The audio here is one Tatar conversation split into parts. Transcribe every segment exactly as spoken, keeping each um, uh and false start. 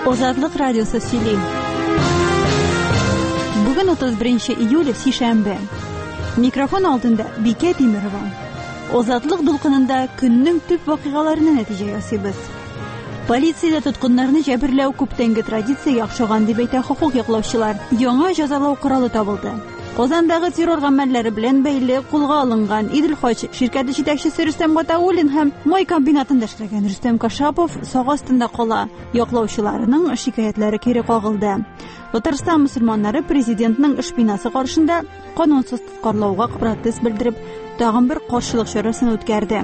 Озатлык радиосы сөйли. Бүген утыз беренче июль сишәмбе. Микрофон алдында Бике Тимирова. Озатлык дулкынында көннең төп вакыйгаларына нәтиҗә ясыйбыз. Полициядә тоткыннарны җәберләү күптәнге традиция яхшыган дип әйтә хокук яклаучылар. Яңа җәзалау коралы табылды. Казандагы террор гамәлләре белән бәйле кулга алынган Идел-Хаҗ ширкәте җитәкчесе Рөстәм Гатауллин һәм май комбинатында эшләгән Рөстәм Кашапов сак астында кала. Яклаучыларның шикаятьләре кире кагылды. Татарстан мөселманнары президентның эш бинасы каршында канунсыз тоткарлауга протест белдереп, тагын бер каршылык чарасын үткәрде.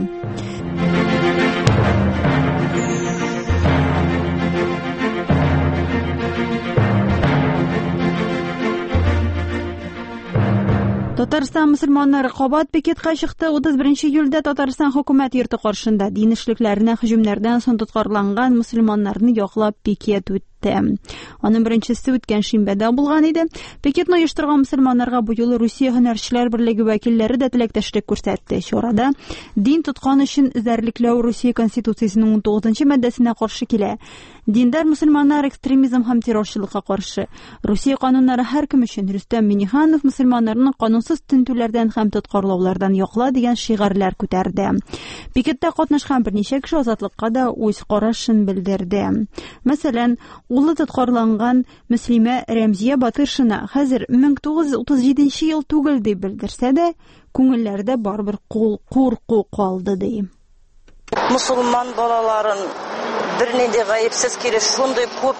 Татарстан мөселманнары кабат пикетка чыкты. утыз беренче июльдә Татарстан хөкүмәт йорты каршында дин эшлекләренә һөҗүмнәрдән соң тоткарланган мөселманнарны яклап пикет үтте. Аның беренчесе үткән шимбәдә булган иде. Пикетны оештырган мөселманнарга бу юлы Русия һөнәрчеләр берлеге вәкилләре дә теләктәшлек күрсәтте. Чарада дин тоткан өчен эзәрлекләү Русия конституциясенең ун тугызынчы маддәсенә каршы килә. Диндар мөселманнар экстремизм һәм террорчылыкка каршы. Русия кануннары һәркем өчен Рөстәм Миңнеханов мөселманнарны канунсыз тинтүләрдән һәм тоткарлаулардан якла дигән шигарләр күтәрде. Пикеттә катнашкан берничә кеше азатлыкка да үз карашын белдерде. Мәсәлән, улы тоткарланган Мөслимә Рәмзия Батыршина хәзер мең тугыз йөз утыз җиденче ел түгел дип белдерсә дә, күңелләрдә барбер курку калды ди. Мусулман балаларын бернинди гаепсез килеш шундый күп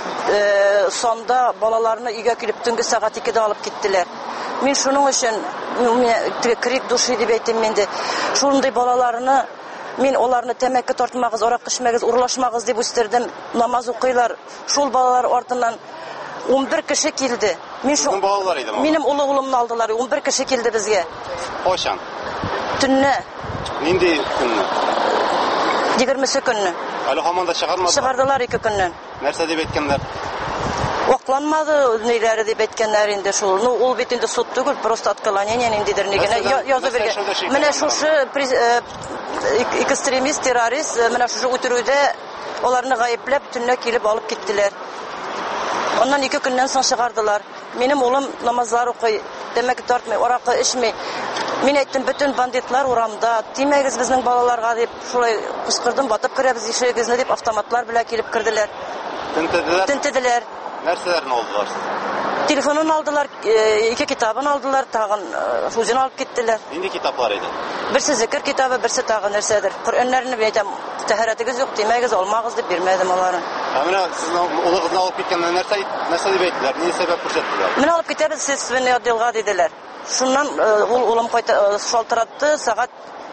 сонда балаларны өйгә килеп төнге сәгать икедә алып киттеләр. Мин шуның өчен крик души дип әйтәм инде. Шундый балаларны мин оларны тәмәке тартмагыз, арак эчмәгез, урлашмагыз дип үстердем. Намаз укыйлар. Шул балалар артыннан ун бер кеше килде. Мин шул балалар иде. Минем улы улымны алдылар. ун бер кеше килде безгә. Качан? Төнне. Нинди көнне? егермесе көнне. Әле һаман да чыгармадылар. Чыгардылар ике көннән. Нәрсә дип әйткәннәр? Вакланмады ниләре дип әйткәннәр инде шул. Ну, ул бит инде суд түгел, просто отклонение ниндидер нигенә язып биргән. Менә шушы экстремист, террорист, менә шушы үтерүдә аларны гаепләп төнлә килеп алып киттеләр. Оннан ике көннән соң чыгардылар. Минем улым намазлар укый, тәмәке тартмый, аракы эчми. Мин әйттем, бөтен бандитлар урамда, тимәгез безнең балаларга дип, шулай кычкырдым, батып керәбез ишегезне дип автоматлар белән килеп керделәр. Тентеделәр. Тентеделәр. Нәрсәләрне алдылар? Телефонын алдылар, ике китабын алдылар, тагын үзен алып киттеләр. Нинди китаплар иде? Берсе зикр китабы, берсе тагын нәрсәдер. Коръәннәрне әйтәм, тәһарәтегез юк, тимәгез, алмагыз дип бирмәдем аларны. Менә сезнең улыгызны алып киткәндә нәрсә нәрсә дип әйттеләр? Ни сәбәп күрсәттеләр? Менә алып китәбез, сез свинья отделга диделәр. Шуннан ул улым кайта шалтыратты, сәгать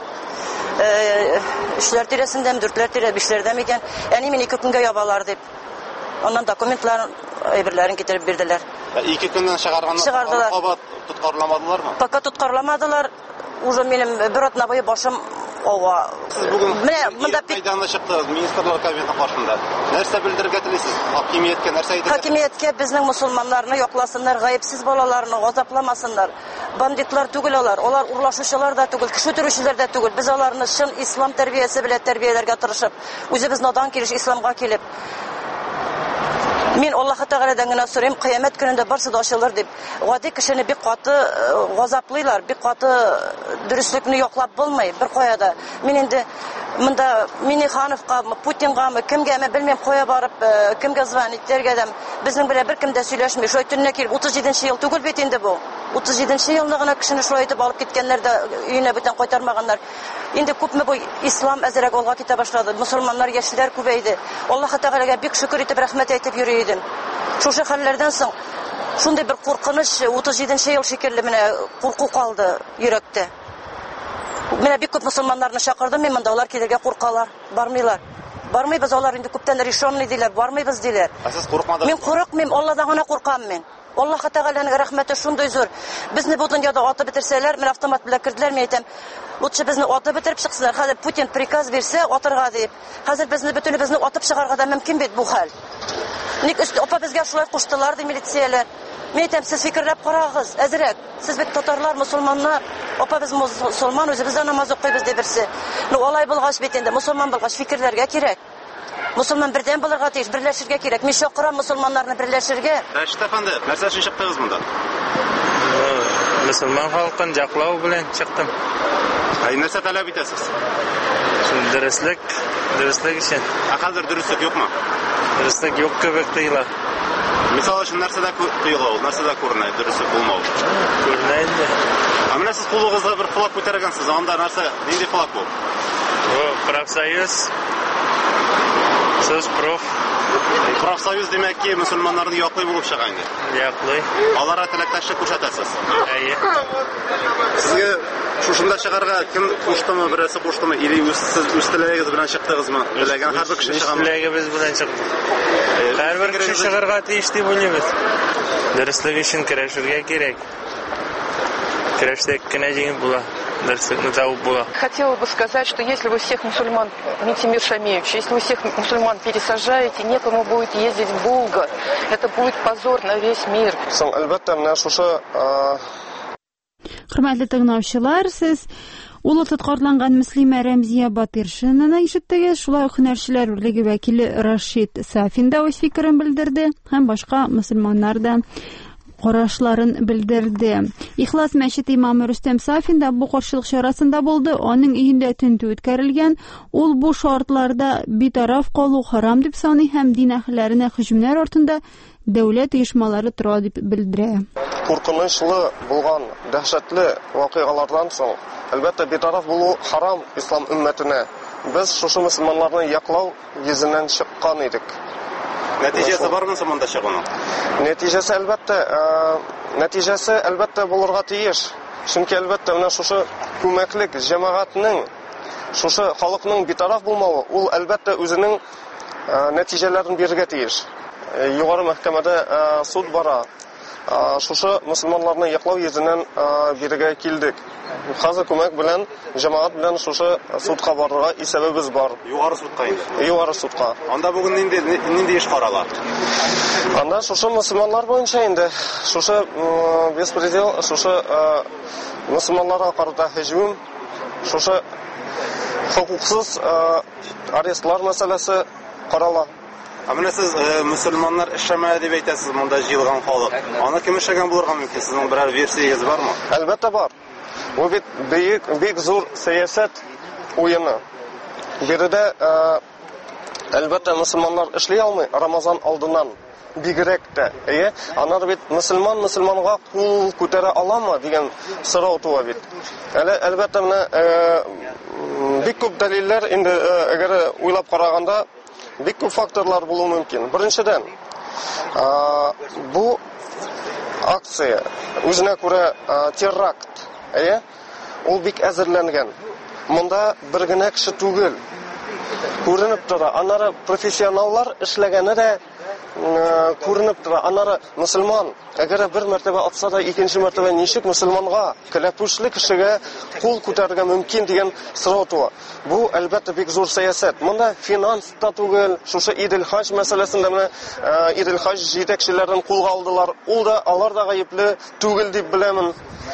өчләр тирәсендә, дүртләр тирә, бишләрдә микән? Әни мин ике көнгә ябалар дип. Оннан документларын, әйберләрен китереп бирделәр. Ике көннән чыгарганнар, кабат тоткарламадылармы? Пока тоткарламадылар. Уже минем бер атна буе башым ава. Сез бүген мәйданга чыктыгыз, министрлар кабинетының каршында. Нәрсә белдерергә телисез? Хакимияткә нәрсә әйтергә? Хакимияткә безнең мусулманнарны якласыннар, гаепсез балаларны газапламасыннар. Бандитлар түгел алар, алар урлашучылар да түгел, кеше төрүчеләр дә түгел. Без аларны чын ислам тәрбиясе белән тәрбияләргә тырышып, үзебез надан килеш исламга килеп. Мин Аллаһ Тәгаләдән генә сорыйм, кыямәт көнендә барсы да ачылыр дип. Гади кешене бик каты газаплыйлар, бик каты дөреслекне яклап булмый бер каяда. Мин инде монда Миңнехановка, Путингамы, кемгәме белмәм, кая барып, кемгә звонить итәргә дә безнең белән беркем дә сөйләшми. Шулай төнне килеп утыз җиденче ел түгел бит инде бу. утыз җиденче елны гына кешене шулай итеп алып киткәннәр дә өенә бүтән кайтармаганнар. Инде күпме бу ислам әзрәк алга китә башлады. Мусулманнар яшьләр күбәйде. Аллаһ Тәгаләгә бик шөкер итеп рәхмәт әйтеп йөри идем. Шушы хәлләрдән соң шундый бер куркыныч утыз җиденче ел шикелле менә курку калды йөрәктә. Менә бик күп мусулманнарны чакырдым, мен монда алар килергә куркалар, бармыйлар. Бармыйбыз, алар инде күптән решенный диләр, бармыйбыз диләр. Сез курыкмадыгыз? Мин курыкмыйм, Алладан гына куркам мен. Аллаһ Тәгаләнең рәхмәте шундый зур. Безне бу дөньяда атып бетерсәләр, мен автомат белән кирделәр, мен әйтәм, лучше безне атып бетереп чыксыннар. Хәзер Путин приказ бирсә, атырга дип. Хәзер безне бөтенебезне атып чыгарга да мөмкин бит бу хәл. Ник үст апа безгә шулай куштылар ди милицияләр. Мен әйтәм, сез фикерләп карагыз, әзрәк. Сез бит татарлар, мусулманнар, апа без мусулман, үзебез дә намаз укыйбыз ди берсе. Ну алай булгач бит инде мусулман булгач фикерләргә кирәк. Мусульман бердәм булырга тиеш, берләшергә кирәк. Мин чакырам мусульманнарны берләшергә. Рәшит әфәнде, нәрсә өчен чыктыгыз монда? Мөселман халкын яклау белән чыктым. Ә нәрсә таләп итәсез? Дөрестлек, дөрестлек өчен. Ә хәзер дөрестлек юкмы? Дөрестлек юк кебек тоела. Мисал өчен нәрсәдә тоела ул, нәрсәдә күренә дөрестлек булмау? Күренә инде. Ә менә сез кулыгызга бер флаг күтәргәнсез, анда нәрсә, нинди флаг бу? Бу профсоюз. Сөз проф. Профсоюз демәк ки, мусульманнарны яклый булып чыга инде. Яклый. Аларга теләктәшлек күрсәтәсез. Әйе. Сезгә шушында чыгарга кем куштымы, берсе куштымы, или үз үз теләгегез белән чыктыгызмы? Теләгән һәрбер кеше чыгамы? Теләгебез белән чыктык. Һәрбер кеше чыгарга тиеш дип уйлыйбыз. Дөрестлек өчен көрәшергә кирәк. Көрәштә кенә җиңеп була. Хотела бы сказать, что если вы всех мусульман, Митимир Шамиевич, если вы всех мусульман пересажаете, некому будет ездить в Булгар. Это будет позор на весь мир. Хөрмәтле тыңлаучылар, сез улы тоткарланган Мөслимә Рәмзия Батиршинаны ишеттегез. Шулай ук Һөнәрчеләр берлеге вәкиле Рашид Сафин да үз фикерен белдерде һәм башка мөселманнар да карашларын белдерде. Ихлас мәчет имамы Рөстәм Сафин да бу каршылык чарасында булды. Аның өендә тинтү үткәрелгән. Ул бу шартларда битараф калу харам дип саный һәм дин әһелләренә һөҗүмнәр артында дәүләт оешмалары тора дип белдерә. Куркынычлы булган дәһшәтле вакыйгалардан соң, әлбәттә битараф булу харам ислам өммәтенә. Без шушы мөселманнарны яклау йөзеннән чыккан идек. Нәтиҗәсе бармы монда чыгуның? Нәтиҗәсе әлбәттә, нәтиҗәсе әлбәттә булырга тиеш. Чөнки әлбәттә менә шушы күмәклек җәмәгатьнең, шушы халыкның битараф булмавы, ул әлбәттә үзенең нәтиҗәләрен бирергә тиеш. Югары мәхкәмәдә суд бара. Шушы мөселманнарны яклау йөзеннән бирергә килдек. Хәзер күмәк белән, җәмәгать белән шушы судка барырга исәбебез бар. Югары судка инде. Югары судка. Анда бүген нинди нинди эш карала? Анда шушы мөселманнар буенча инде, шушы беспредел, шушы мөселманнарга карата һөҗүм, шушы хукуксыз арестлар мәсьәләсе карала. Ә менә сез мөселманнар эшләмәде дип әйтәсез, монда җыелган халык. Аны кем эшләгән булырга мөмкин? Сезнең берәр версиягыз бармы? Әлбәттә бар. Бу бит бик бик зур сәясәт уены. Биредә әлбәттә мөселманнар эшли алмый Рамазан алдыннан бигрәк тә. Әйе, аннары бит мөселман мөселманга кул күтәрә аламы дигән сорау туа бит. Әле әлбәттә менә бик күп дәлилләр инде әгәр уйлап караганда бик күп факторлар булуы мөмкин. Беренчедән, бу акция үзенә күрә теракт, әйе? Ул бик әзерләнгән. Монда бер генә кеше түгел. Күренеп тора. Аннары профессионаллар эшләгәне дә күренеп тора. Аннары мөселман, әгәр бер мәртәбә атса да икенче мәртәбә ничек мөселманга, кәләпүшле кешегә кул күтәрергә мөмкин дигән сорау туа. Бу әлбәттә бик зур сәясәт. Монда финанс та түгел, шушы Идел-Хаҗ мәсьәләсендә менә Идел-Хаҗ җитәкчеләрен кулга алдылар. Ул да алар да гаепле түгел дип беләмен.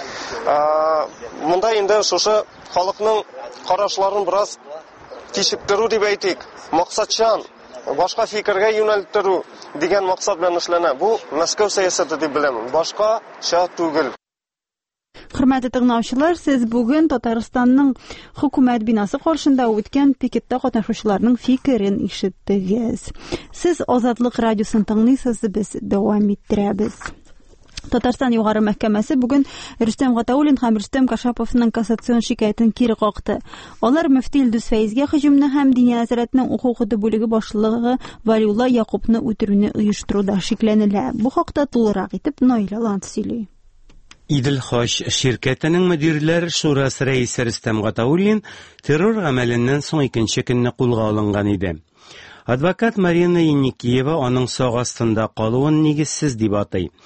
Монда инде шушы халыкның карашларын бераз кичектерү дип әйтик. Максатчан башка фикергә юнәлтерү дигән максат белән эшләнә. Бу Мәскәү сәясәте дип беләмен. Башкача түгел. Хөрмәтле тыңлаучылар, сез бүген Татарстанның хөкүмәт бинасы каршында үткән пикетта катнашучыларның фикерен ишеттегез. Сез Азатлык радиосын тыңлыйсыз, без дәвам иттерәбез. Татарстан югары мәхкәмәсе бүген Рөстәм Гатауллин һәм Рөстәм Кашаповның кассацион шикаятен кире какты. Алар мөфти Илдус Фәйзгә һөҗүмне һәм Дини нәзарәтнең хукукы бүлеге башлыгы Валиулла Якубны үтерүне оештыруда шикләнелә. Бу хакта тулырак итеп Наил Ланд сөйли. Идел-Хаҗ şirkәтенең мөдирләр шурасы рәисе Рөстәм Гатауллин террор гамәленнән соң икенче көнне кулга алынган иде. Адвокат Марина Еникиева аның сак астында калуын нигезсез дип атый.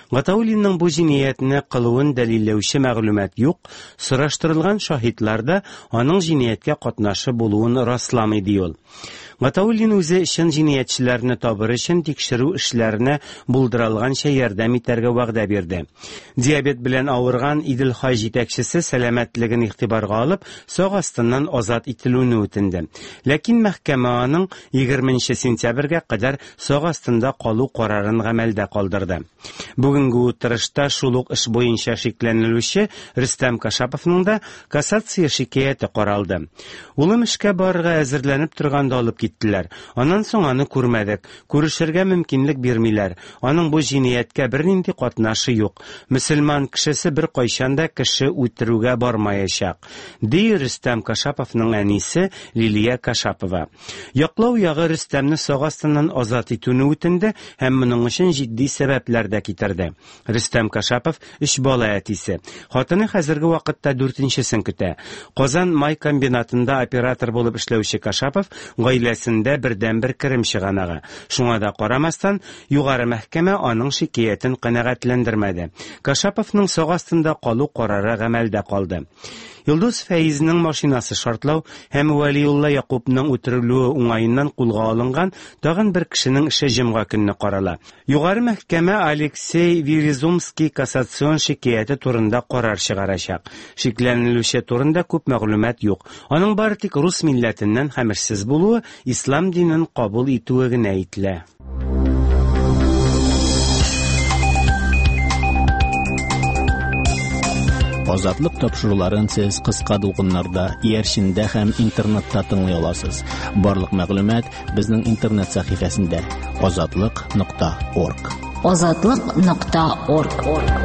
Гатауллинның бу җинаятьне кылуын дәлилләүче мәгълүмат юк, сораштырылган шаһитлар да аның җинаяткә катнашы булуын расламый ди ул. Гатауллин үзе чын җинаятьчеләрне табыр өчен тикшерү эшләренә булдырылганча ярдәм итәргә вәгъдә бирде. Диабет белән авырган Идел Хай җитәкчесе сәламәтлеген игътибарга алып, сак астыннан азат ителүне үтенде. Ләкин мәхкәмә аның егерменче сентябрьгә кадәр сак астында калу карарын гамәлдә калдырды. Бүгенге утырышта шул ук эш буенча шикләнелүче Рөстәм Кашаповның да кассация шикаяте каралды. Улым эшкә барырга әзерләнеп торганда алып киттеләр. Аннан соң аны күрмәдек. Күрешергә мөмкинлек бирмиләр. Аның бу җинаяткә бернинди катнашы юк. Мөселман кешесе бер кайчан да кеше үтерүгә бармаячак, ди Рөстәм Кашаповның әнисе Лилия Кашапова. Яклау ягы Рөстәмне сак астыннан азат итүне үтенде һәм моның өчен җитди сәбәпләр дә китерде. Рөстәм Кашапов өч бала әтисе. Хатыны хәзерге вакытта дүртенчесен көтә. Казан май комбинатында оператор булып эшләүче Кашапов гаиләсендә бердән-бер керем чыганага. Шуңа да карамастан, югары мәхкәмә аның шикаятен канәгатьләндермәде. Кашаповның сак астында калу карары гамәлдә калды. Йолдыз Фәйзнең машинасы шартлау һәм Вәлиулла Якубның үтерелүе уңаеннан кулга алынган тагын бер кешенең эше җомга көнне карала. Югары мәхкәмә Алексей Верезумский кассацион шикаяте турында карар чыгарачак. Шикләнелүче турында күп мәгълүмат юк. Аның бары тик рус милләтеннән хәмерсез булуы, ислам динен кабул итүе генә әйтелә. Азатлык тапшыруларын сез кыска дулкыннарда, иярчендә һәм интернетта тыңлый аласыз. Барлык мәгълүмат безнең интернет сәхифәсендә азатлык нокта орг. азатлык нокта орг.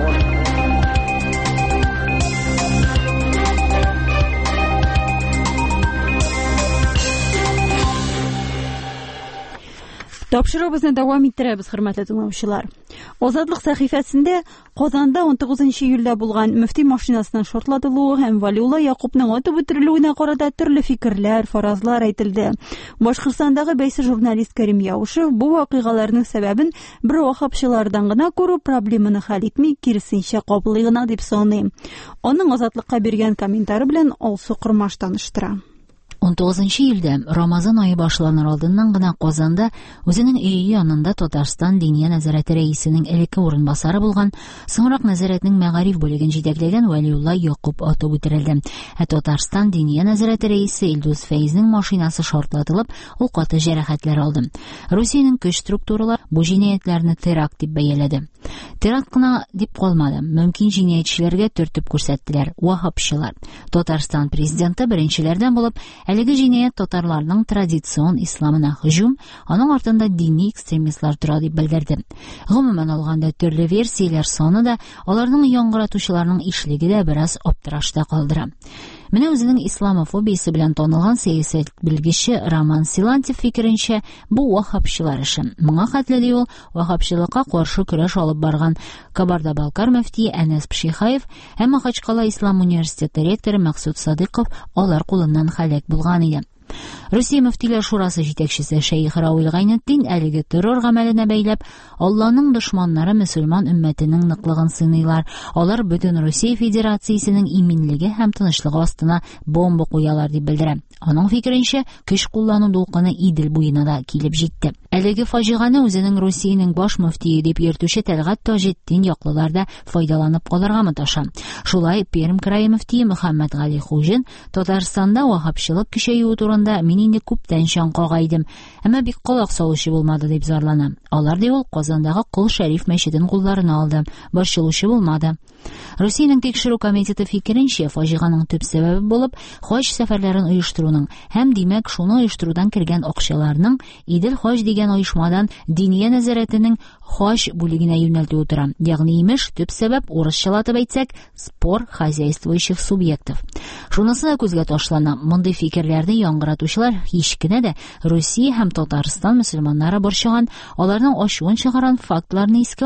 Тапшыруыбызны дәвам иттерәбез, хөрмәтле тыңлаучылар. Азатлык сәхифәсендә Казанда он тугызынчы июльдә булган мөфти машинасының шартлатылуы һәм Вәлиулла Якубның атып үтерелүенә карата төрле фикерләр, фаразлар әйтелде. Башкортстандагы бәйсез журналист Кәрим Яушев бу вакыйгаларның сәбәбен бер вахапчылардан гына күрү проблеманы хәл итми, киресенчә кабулый гына дип саный. Аның Азатлыкка биргән комментары белән Алсу Кырмаш таныштыра. он тугызынчы июльдә Рамазан айы башланыр алдыннан гына Казанда үзенең өе янында Татарстан Диния нәзарәте рәисенең элекке урынбасары булган, соңрак нәзарәтнең мәгариф бүлеген җитәкләгән Вәлиулла Якуб атып үтерелде. Ә Татарстан Диния нәзарәте рәисе Илдус Фәйзнең машинасы шартлатылып, ул каты җәрәхәтләр алды. Русиянең көч структуралары бу җинаятларны теракт дип бәяләде. Теракт кына дип калмады. Мөмкин җинаятьчеләргә төртеп күрсәттеләр вахапчылар. Татарстан президенты беренчеләрдән булып, әлеге җинаять татарларның традицион исламына һөҗүм, аның артында дини экстремистлар тора дип белдерде. Гомумән алганда төрле версияләр саны да, аларның яңгыратучыларның ишлеге дә бераз аптырашта калдыра. Менә үзенең исламофобиясе белән танылган сәясәт белгече Роман Силантьев фикеренчә, бу вахапчылар эше. Моңа хәтле ди ул, вахапчылыкка каршы көрәш алып барган Кабарда-Балкар мөфтие Әнәс Пшихаев һәм Махачкала Ислам университеты ректоры Максут Садыйков алар кулыннан һәлак булган иде. Русия мөфтиләр шурасы җитәкчесе Шәйх Рауил Гайнетдин әлеге террор гамәленә бәйләп, Алланың дошманнары мөселман өммәтенең ныклыгын сыйлар. Алар бөтен Русия Федерациясенең иминлеге һәм тынычлыгы астына бомба куялар дип белдерә. Аның фикеренчә, көч куллану дулкыны Идел буена да килеп җитте. Әлеге фаҗиганы үзенең Русиянең баш мөфтие дип йөртүче Тәлгат Таҗетдин яклылар да файдаланып калырга мыташа. Шулай Пермь крае мөфтие Мөхәммәд Гали Хуҗин Татарстанда вахапчылык көчәюе турында мин инде күптән чаң кагайдым, әмма бик колак салучы булмады дип зарлана. Алар ди ул Казандагы Кол Шәриф мәчетен кулларына алды, борчылучы булмады. Русиянең тикшерү комитеты фикеренчә, фаҗиганың төп сәбәбе булып хаҗ сәфәрләрен оештыруның һәм димәк шуны оештырудан кергән акчаларның Идел Хаҗ дигән оешмадан Диния нәзарәтенең хаҗ бүлегенә юнәлтү тора. Ягъни имеш, төп сәбәп урысчалатып әйтсәк, спор хозяйствующих субъектов. Шунысы да күзгә ташлана. Мондый фикерләрне яңгыратучылар һич кенә дә Русия һәм Татарстан мөселманнары борчыган, аларның ачуын чыгарган фактларны искә алмый.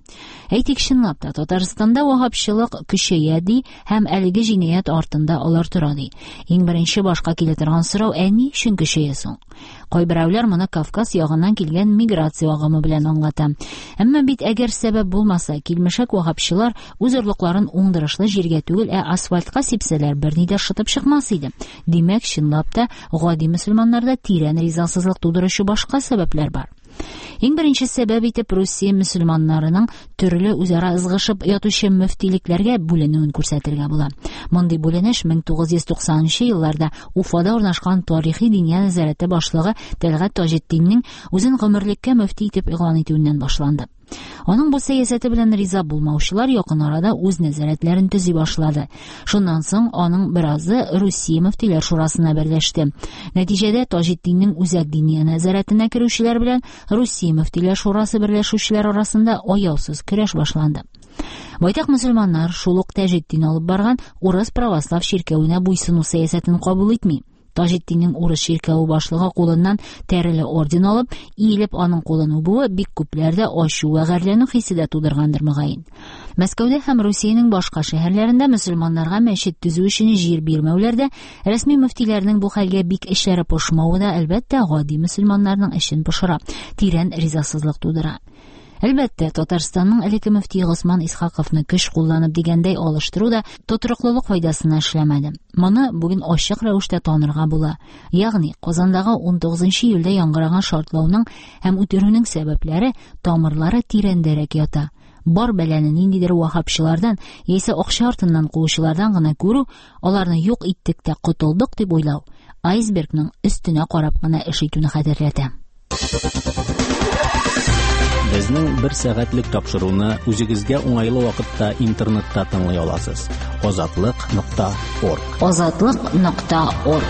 Әйтик, чынлап та, Татарстанда вахапчылык көчәя ди һәм әлеге җинаять артында алар тора ди. Иң беренче башка килә торган сорау: ә ни өчен көчәя соң? Кайберәүләр моны Кавказ ягыннан килгән миграция агымы белән аңлата. Әмма бит әгәр сәбәп булмаса, килмешәк вахапчылар үз орлыкларын уңдырышлы җиргә түгел, ә асфальтка сипсәләр, берни дә шытып чыкмас иде. Димәк, чынлап та, гади мөселманнарда тирән ризасызлык тудыручы башка сәбәпләр бар. Иң беренче сәбәп итеп Русия мөселманнарының төрле үзара ызгышып ятучы мөфтилекләргә бүленүен күрсәтергә була. Мондый бүленеш мең тугыз йөз туксанынчы елларда Уфада урнашкан тарихи диния нәзарәте башлыгы Тәлгать Таҗетдиннең үзен гомерлеккә мөфти итеп игълан итүеннән башланды. Аның бу сәясәте белән риза булмаучылар якын арада үз нәзарәтләрен төзи башлады. Шуннан соң аның беразы Русия мөфтиләр шурасына берләште. Нәтиҗәдә Таҗетдиннең үзәк диния нәзарәтенә керүчеләр белән Русия мөфтиләр шурасы берләшүчеләр арасында аяусыз көрәш башланды. Байтак мөселманнар шул ук Таҗетдин алып барган урыс православ чиркәвенә буйсыну сәясәтен кабул итми. Таҗетдиннең урыс чиркәве башлыгы кулыннан тәреле орден алып, иелеп аның кулын үбүе бик күпләрдә ачу вә гәрьләнү хисе дә тудыргандыр мөгаен. Мәскәүдә һәм Русиянең башка шәһәрләрендә мөселманнарга мәчет төзү өчен җир бирмәүләрдә рәсми мөфтиләрнең бу хәлгә бик эшләре пошмавы да әлбәттә гади мөселманнарның эшен пошыра, тирән ризасызлык тудыра. Әлбәттә, Татарстанның элекке мөфти Госман Исхаковны көч кулланып дигәндәй алыштыру да тотрыклылык файдасына эшләмәде. Моны бүген ачык рәвештә танырга була. Ягъни, Казандагы ун тугызынчы июльдә яңгыраган шартлауның һәм үтерүнең сәбәпләре, тамырлары тирәндәрәк ята. Бар бәләне ниндидер вахапчылардан, яисә акча артыннан куучылардан гына күрү, аларны юк иттек тә котылдык дип уйлау, айсбергның өстенә карап кына эш итүне хәтерләтә. Безнең бер сәгатьлек тапшыруны үзегезгә уңайлы вакытта интернетта тыңлый аласыз. азатлык нокта орг. азатлык нокта орг.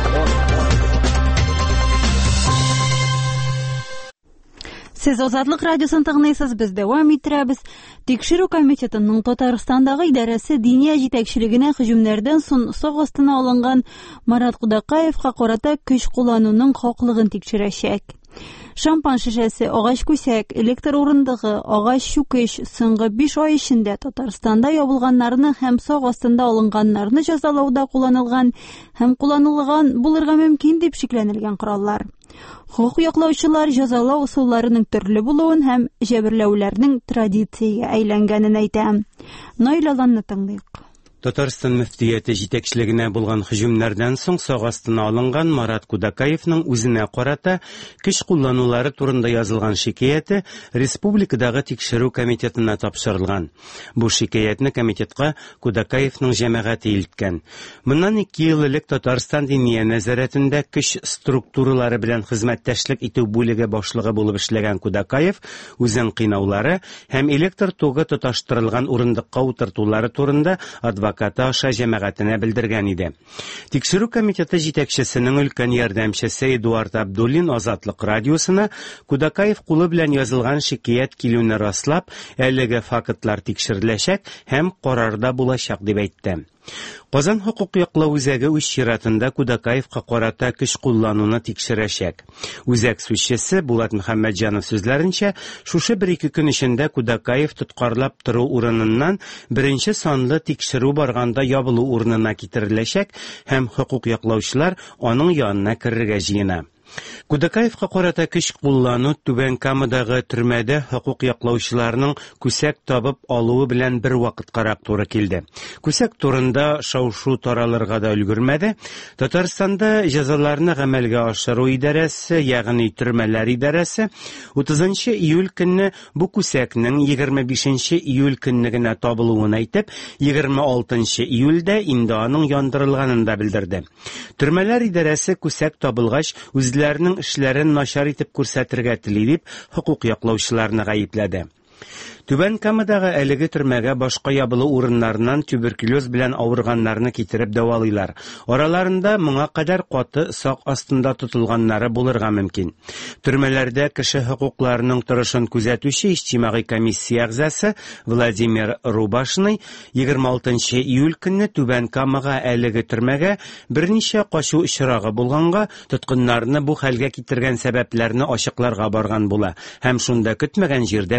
Сез Азатлык радиосын тыңлыйсыз, без дәвам иттерәбез. Тикшерү комитетының Татарстандагы идарәсе диния җитәкчелегенә һөҗүмнәрдән соң сак астына алынган Марат Кудакаевка карата көч куллануның хаклыгын тикшерәчәк. Шампан шешәсе, агач күсәк, электр урындыгы, агач чүкеш соңгы биш ай эчендә Татарстанда ябылганнарны һәм сак астында алынганнарны җәзалауда кулланылган һәм кулланылган булырга мөмкин дип шикләнелгән кораллар. Хукук яклаучылар җәзалау усулларының төрле булуын һәм җәберләүләрнең традициягә әйләнгәнен әйтә. Наилаланны тыңлыйк. Татарстан мөфтияте җитәкчелегенә булган һөҗүмнәрдән соң сак астына алынган Марат Кудакаевның үзенә карата көч кулланулары турында язылган шикаяте республикадагы тикшерү комитетына тапшырылган. Бу шикаятны комитетка Кудакаевның җәмәгате илткән. Моннан ике ел элек Татарстан диния нәзарәтендә көч структуралары белән хезмәттәшлек итү бүлеге башлыгы булып эшләгән Кудакаев үзен кыйнаулары һәм электр тогы тоташтырылган урындыкка утыртулары турында адвокат Ката аша җәмәгатенә белдергән иде. Тикшерү комитеты җитәкчесенең өлкән ярдәмчесе Эдуард Абдуллин Азатлык радиосына Кудакаев кулы белән язылган шикаят килүне раслап, әлеге фактлар тикшереләчәк һәм карарда булачак дип әйтте. Казан хукук яклау үзәге үз чиратында Кудакаевка карата көч куллануны тикшерәчәк. Үзәк сүзчесе Булат Мөхәммәтҗанов сүзләренчә, шушы бер-ике көн эчендә Кудакаев тоткарлап тору урыныннан беренче санлы тикшерү барганда ябылу урынына китереләчәк һәм хукук яклаучылар аның янына керергә җыена. Кудакаевка карата көч куллану Түбән Камадагы төрмәдә хукук яклаучыларның күсәк табып алуы белән бер вакыткарак туры килде. Күсәк турында шау-шу таралырга да өлгермәде. Татарстанда җәзаларны гамәлгә ашыру идарәсе, ягъни төрмәләр идарәсе, утызынчы июль көнне бу күсәкнең егерме бишенче июль көнне генә табылуын әйтеп, егерме алтынчы июльдә инде аның яндырылганын да белдерде. Төрмәләр идарәсе күсәк табылгач үзләренең эшләрен начар итеп күрсәтергә тели дип хукук яклаучыларны гаепләде. Түбән Камадагы әлеге төрмәгә башка ябылу урыннарыннан туберкулез белән авырганнарны китереп дәвалыйлар. Араларында моңа кадәр каты сак астында тотылганнары булырга мөмкин. Төрмәләрдә кеше хукукларының торышын күзәтүче иҗтимагый комиссия әгъзасы Владимир Рубашный егерме алтынчы июль көнне Түбән Камага әлеге төрмәгә берничә качу очрагы булганга, тоткыннарны бу хәлгә китергән сәбәпләрне ачыкларга барган була һәм шунда көтмәгән җирдә күсәкне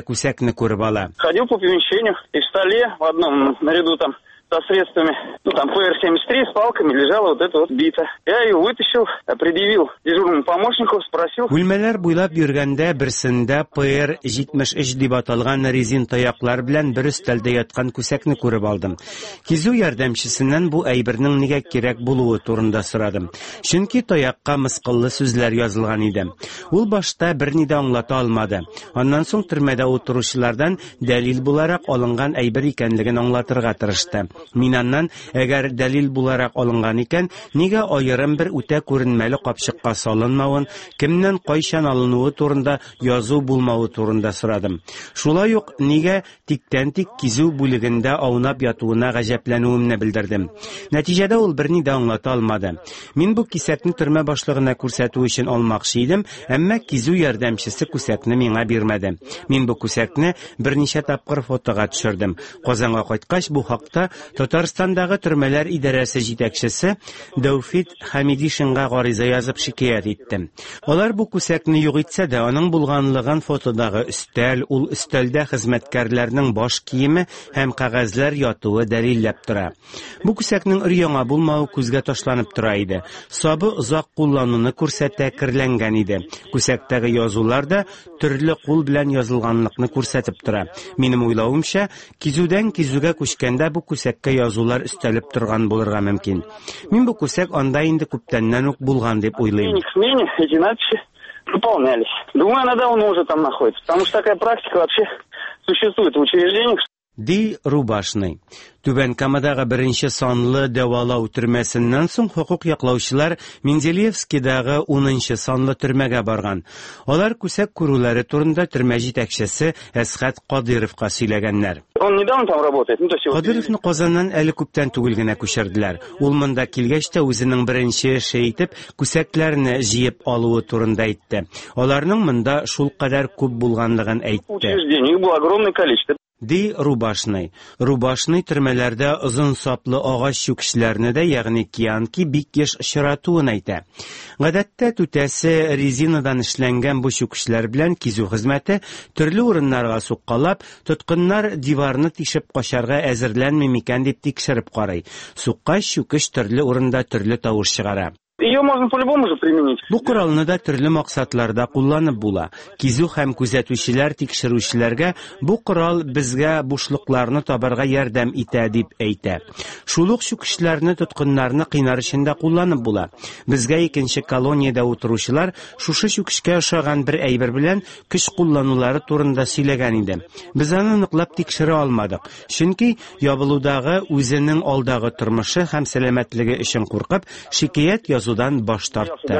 күсәкне күреп ала. Ходил по помещению, и в столе в одном наряду там со средствами, ну там П Р семьдесят три с палками лежала вот эта вот бита. Я ее вытащил, предъявил дежурному помощнику, спросил. Бүлмәләр буйлап йөргәндә берсендә П Р җитмеш өч дип аталган резин таяклар белән бер өстәлдә яткан күсәкне күреп алдым. Кизү ярдәмчесеннән бу әйбернең нигә кирәк булуы турында сорадым. Чөнки таякка мыскыллы сүзләр язылган иде. Ул башта берни дә аңлата алмады. Аннан соң төрмәдә утыручылардан дәлил буларак алынган әйбер икәнлеген аңлатырга тырышты. Мин аннан, әгәр дәлил буларак алынган икән, нигә аерым бер үтә күренмәле капчыкка салынмавын, кемнән кайчан алынуы турында язу булмавы турында сорадым. Шулай ук нигә тиктән-тик кизү бүлегендә аунап ятуына гаҗәпләнүемне белдердем. Нәтиҗәдә ул берни дә аңлата алмады. Мин бу кисәкне төрмә башлыгына күрсәтү өчен алмакчы идем, әмма кизү ярдәмчесе күсәкне миңа бирмәде. Мин бу күсәкне берничә тапкыр фотога төшердем. Казанга кайткач бу хакта Татарстандагы төрмәләр идарәсе җитәкчесе Дәүфит Хәмидишинга гариза язып шикаят итте. Алар бу күсәкне юк итсә дә, аның булганлыгын фотодагы өстәл, ул өстәлдә хезмәткәрләрнең баш киеме һәм кәгазьләр ятуы дәлилләп тора. Бу күсәкнең өр-яңа булмавы күзгә ташланып тора иде. Сабы озак куллануны күрсәтә, кирләнгән иде. Күсәктәге язулар да төрле кул белән язылганлыкны күрсәтеп тора. Минем уйлавымча, кизүдән кизүгә күчкәндә бу күсәккә язулар өстәлеп торган булырга мөмкин. Мин бу күсәк анда инде күптәннән үк булган дип уйлыйм. Эти надписи выполнялись. Думаю, она давно уже там находится, потому что такая практика вообще существует в учреждениях. Ди Рубашный. Түбән Камадагы беренче санлы дәвалау төрмәсеннән соң хукук яклаучылар Менделеевскийдагы унынчы санлы төрмәгә барган. Алар күсәк күрүләре турында төрмә җитәкчесе Әсхәт Кадыровка сөйләгәннәр. Он недавно там работает. Кадыровны Казаннан әле күптән түгел генә күчерделәр. Ул монда килгәч тә үзенең беренче эше итеп күсәкләрне җыеп алуы турында әйтте. Аларның монда шул кадәр күп булганлыгын әйтте. Учреждений было огромное количество. Ди Рубашный. Рубашный төрмәләрдә озын саплы агач чүкечләрне дә, ягъни киянки, бик еш очратуын әйтә. Гадәттә түтәсе резинадан эшләнгән бу чүкечләр белән кизү хезмәте төрле урыннарга суккалап, тоткыннар диварны тишеп качарга әзерләнми микән дип тикшереп карый. Суккач чүкеш төрле урында төрле тавыш чыгара. Ее можно по-любому же применить. Бу коралны да төрле максатларда кулланып була. Кизү һәм күзәтүчеләр, тикшерүчеләргә бу корал безгә бушлыкларны табарга ярдәм итә дип әйтә. Шул ук чүкечләрне, тоткыннарны кыйнар өчен кулланып була. Безгә икенче колониядә утыручылар шушы чүкешкә ошаган бер әйбер белән көч кулланулары турында сөйләгән иде. Без аны ныклап тикшерә алмадык. Чөнки ябылудагы үзенең алдагы тормышы һәм сәламәтлеге өчен куркып, шикаят язудан баш тартты.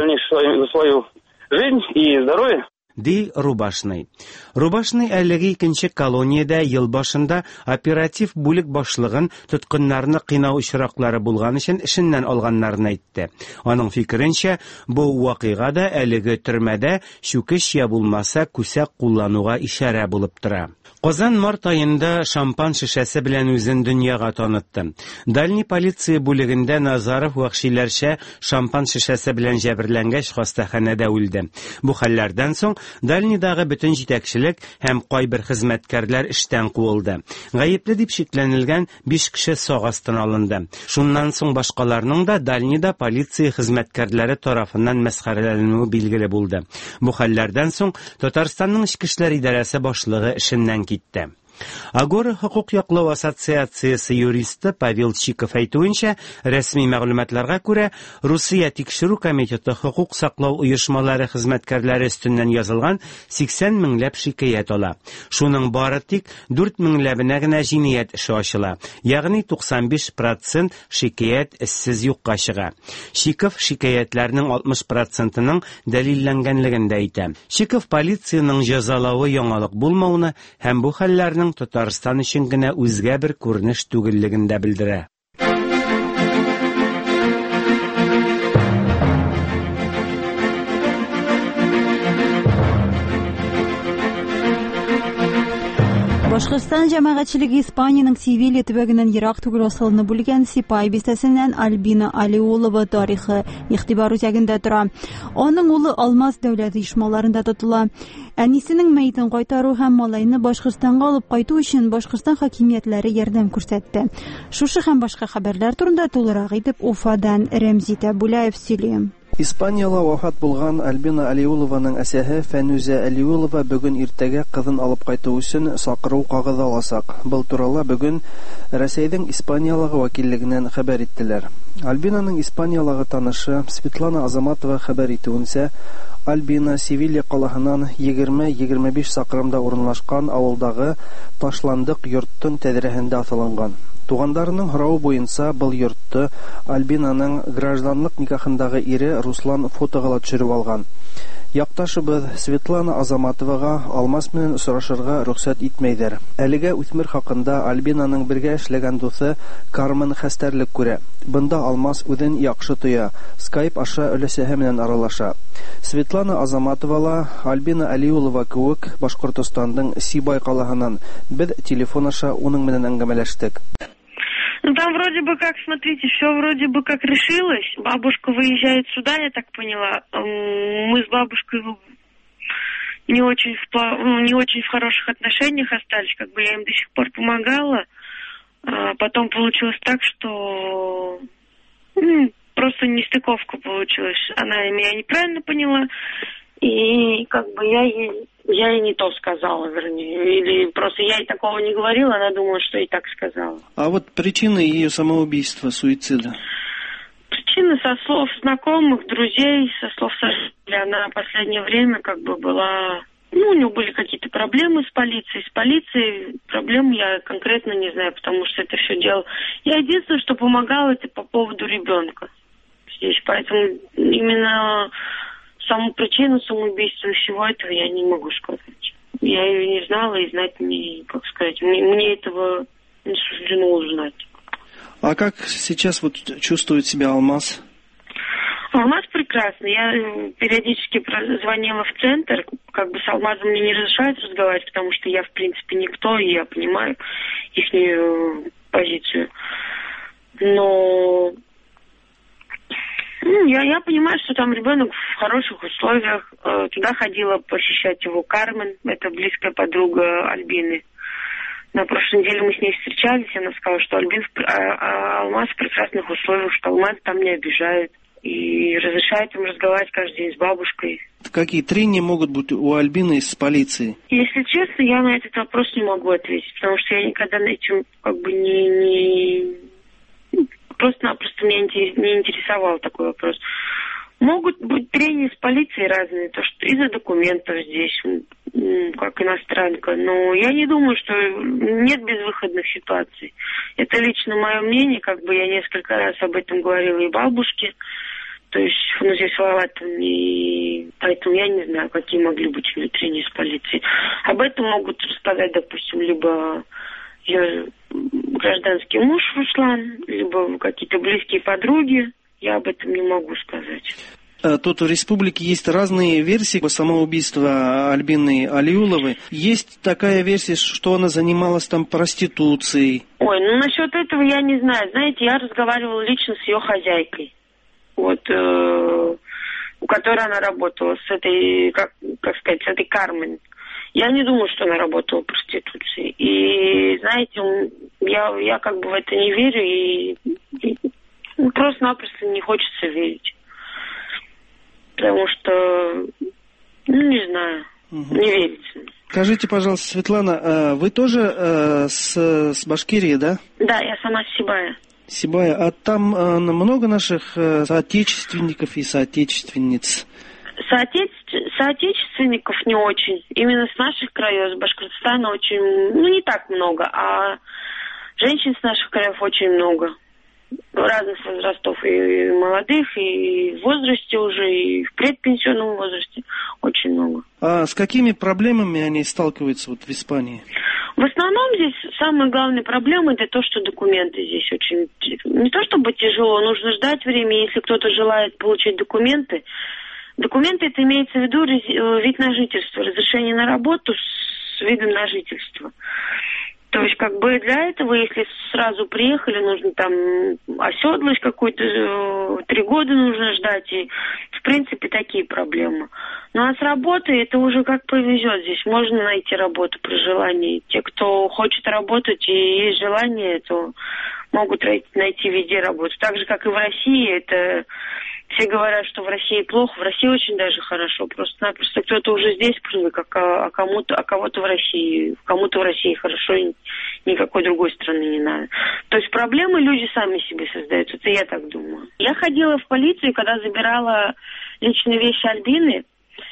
Ди Рубашный. Рубашный әлеге икенче колониядә ел башында оператив бүлек башлыгын тоткыннарны кыйнау очраклары булган өчен эшеннән алганнарын әйтте. Аның фикеренчә, бу вакыйгада әлеге төрмәдә чүкеш я булмаса күсәк куллануга ишарә булып тора. Казан март айында шампан шешәсе белән үзен дөньяга танытты. Дальний полиция бүлегендә Назаров вахшиләрчә шампан шешәсе белән җәберләнгәч хастаханәдә үлде. Бу хәлләрдән соң Дальнидагы бөтен җитәкчелек һәм кайбер хезмәткәрләр эштән куылды. Гаепле дип шикләнелгән биш кеше сак астына алынды. Шуннан соң башкаларның да Дальнида полиция хезмәткәрләре тарафыннан мәсхәрәләнүе билгеле булды. Бу хәлләрдән соң Татарстанның Ичке эшләр идарәсе башлыгы эшеннән китте. Агора хукук яклау ассоциациясе юристы Павел Чиков әйтүенчә, рәсми мәгълүматларга күрә, Русия тикшерү комитеты хукук саклау оешмалары хезмәткәрләре өстеннән язылган сиксән меңләп шикаят ала. Шуның бары тик дүрт меңләбенә генә җинаять эше ачыла, ягъни туксан биш процент шикаят эшсез юкка чыга. Чиков шикаятларның алтмыш процентының дәлилләнгәнлеген дә әйтә. Чиков полициянең җәзалавы яңалык булмауны һәм бу хәлләрнең Татарстан өчен генә үзгә бер күренеш түгеллеген дә белдерә. Башкортстан җәмәгатьчелеге Испаниянең Севилья төбәгеннән ерак түгел асылынып бүлгән Сипай бистәсеннән Альбина Алиулова тарихы игътибар үзәгендә тора. Аның улы Алмаз дәүләт оешмаларында тотыла. Әнисенең мәетен кайтару һәм малайны Башкортстанга алып кайту өчен Башкортстан хакимиятләре ярдәм күрсәтте. Шушы һәм башка хәбәрләр турында тулырак итеп Уфадан Рәмзитә Бүләев сөйли. Испанияда вафат булган Альбина Алиулованың әсәһе Фәнүзә Алиулова бүген иртәгә кызын алып кайту өчен сакыру кагыды аласак. Был турыда бүген Россиянең Испаниядагы вәкиллегеннән хәбәр иттеләр. Альбинаның Испаниядагы танышы Светлана Азаматова хәбәр итүенчә, Альбина Севилья калаһыннан егерме-егерме биш сакрымда урынлашкан авылдагы Ташландык йорттың тәҙрәһендә атылган. Тугандарының һорауы буенча, был йортты Альбинаның гражданлык никахындагы ире Руслан фотога төшереп алган. Якташыбыз Светлана Азаматовага Алмаз менән очрашырга рөхсәт итмәйдер. Әлегә үсмер хакында Альбинаның бергә эшләгән дусы Кармен хәстәрлек күрә. Бында Алмаз үзен яхшы тоя. Skype аша өләсәһе менән аралаша. Светлана Азаматова, Альбина Алиулова кебек Башкортстанның Сибай калаһыннан без телефон аша уның менән әңгәмәләштек. Ну там вроде бы как, смотрите, все вроде бы как решилось. Бабушка выезжает сюда, я так поняла. Мы с бабушкой не очень в, ну, не очень в хороших отношениях остались, как бы я им до сих пор помогала. А потом получилось так, что ну, просто нестыковка получилась. Она меня неправильно поняла, и как бы я ей, я ей не то сказала, вернее. Или просто я ей такого не говорила, она думала, что и так сказала. А вот причина ее самоубийства, суицида? Причина со слов знакомых, друзей, со слов сожителей. Она в последнее время как бы была... Ну, у нее были какие-то проблемы с полицией. С полицией проблем я конкретно не знаю, потому что это все дело... Я единственное, что помогала, это по поводу ребенка здесь. Поэтому именно... Саму причину самоубийства и всего этого я не могу сказать. Я ее не знала и знать не, как сказать, мне, мне этого не суждено узнать. А как сейчас вот чувствует себя Алмаз? Алмаз прекрасно. Я периодически звонила в центр, как бы с Алмазом мне не разрешают разговаривать, потому что я, в принципе, никто, и я понимаю их позицию. Но... Ну, я, я понимаю, что там ребенок в хороших условиях. Э, туда ходила посещать его Кармен, это близкая подруга Альбины. На прошлой неделе мы с ней встречались, и она сказала, что Альбин, а, а Алмаз в прекрасных условиях, что Алмаз там не обижает. И разрешает им разговаривать каждый день с бабушкой. Какие трения могут быть у Альбины с полицией? Если честно, я на этот вопрос не могу ответить, потому что я никогда этим как бы не... не... Просто-напросто меня не интересовал такой вопрос. Могут быть трения с полицией разные, то что из-за документов здесь, как иностранка. Но я не думаю, что нет безвыходных ситуаций. Это лично мое мнение, как бы я несколько раз об этом говорила и бабушке, то есть ну, здесь Салаватом, и поэтому я не знаю, какие могли быть у меня трения с полицией. Об этом могут рассказать, допустим, либо ее гражданский муж Руслан, либо какие-то близкие подруги. Я об этом не могу сказать. Тут в республике есть разные версии самоубийства Альбины Алиуловой. Есть такая версия, что она занималась там проституцией. Ой, ну насчет этого я не знаю. Знаете, я разговаривала лично с ее хозяйкой. Вот, э, у которой она работала, с этой, как, как сказать, с этой Кармен. Я не думаю, что она работала в проституции. И, знаете, я, я как бы в это не верю, и, и просто-напросто не хочется верить. Потому что, ну, не знаю, угу. не верится. Скажите, пожалуйста, Светлана, вы тоже э, с, с Башкирии, да? Да, я сама с Сибая. Сибая. А там э, много наших э, соотечественников и соотечественниц? Соотече... Соотечественников не очень. Именно с наших краев, с Башкортостана очень, ну, не так много, а женщин с наших краев очень много. Разных возрастов, и молодых, и в возрасте уже, и в предпенсионном возрасте очень много. А с какими проблемами они сталкиваются вот в Испании? В основном здесь самая главная проблема это то, что документы здесь очень... Не то чтобы тяжело, нужно ждать время, если кто-то желает получить документы. Документы это имеется в виду вид на жительство, разрешение на работу с видом на жительство. То есть, как бы для этого, если сразу приехали, нужно там оседлость какую-то, три года нужно ждать, и, в принципе, такие проблемы. Ну, а с работой это уже как повезет. Здесь можно найти работу при желании. Те, кто хочет работать и есть желание, то могут найти везде работу. Так же, как и в России, это... Все говорят, что в России плохо, в России очень даже хорошо. Просто-напросто кто-то уже здесь привык, а кому-то, а кого-то в России, кому-то в России хорошо, и никакой другой страны не надо. То есть проблемы люди сами себе создают, это я так думаю. Я ходила в полицию, когда забирала личные вещи Альбины.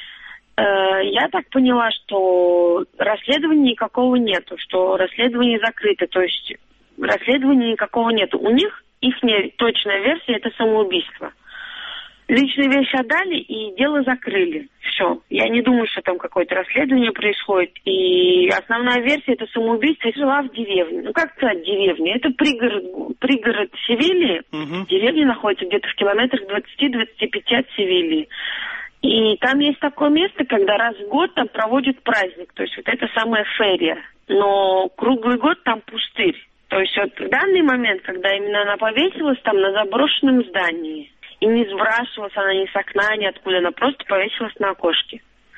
Я так поняла, что расследования никакого нету, что расследование закрыто, то есть расследования никакого нету. У них, их точная версия, это самоубийство. Личные вещи отдали и дело закрыли. Все. Я не думаю, что там какое-то расследование происходит. И основная версия — это самоубийство. Я жила в деревне. Ну, как сказать деревня? Это пригород, пригород Севильи. Uh-huh. Деревня находится где-то в километрах двадцати-двадцати пяти от Севильи. И там есть такое место, когда раз в год там проводят праздник. То есть вот это самая ферия. Но круглый год там пустырь. То есть вот в данный момент, когда именно она повесилась там на заброшенном здании, и не сбрасывалась она ни с окна, ни откуда, она просто повесилась на окошке.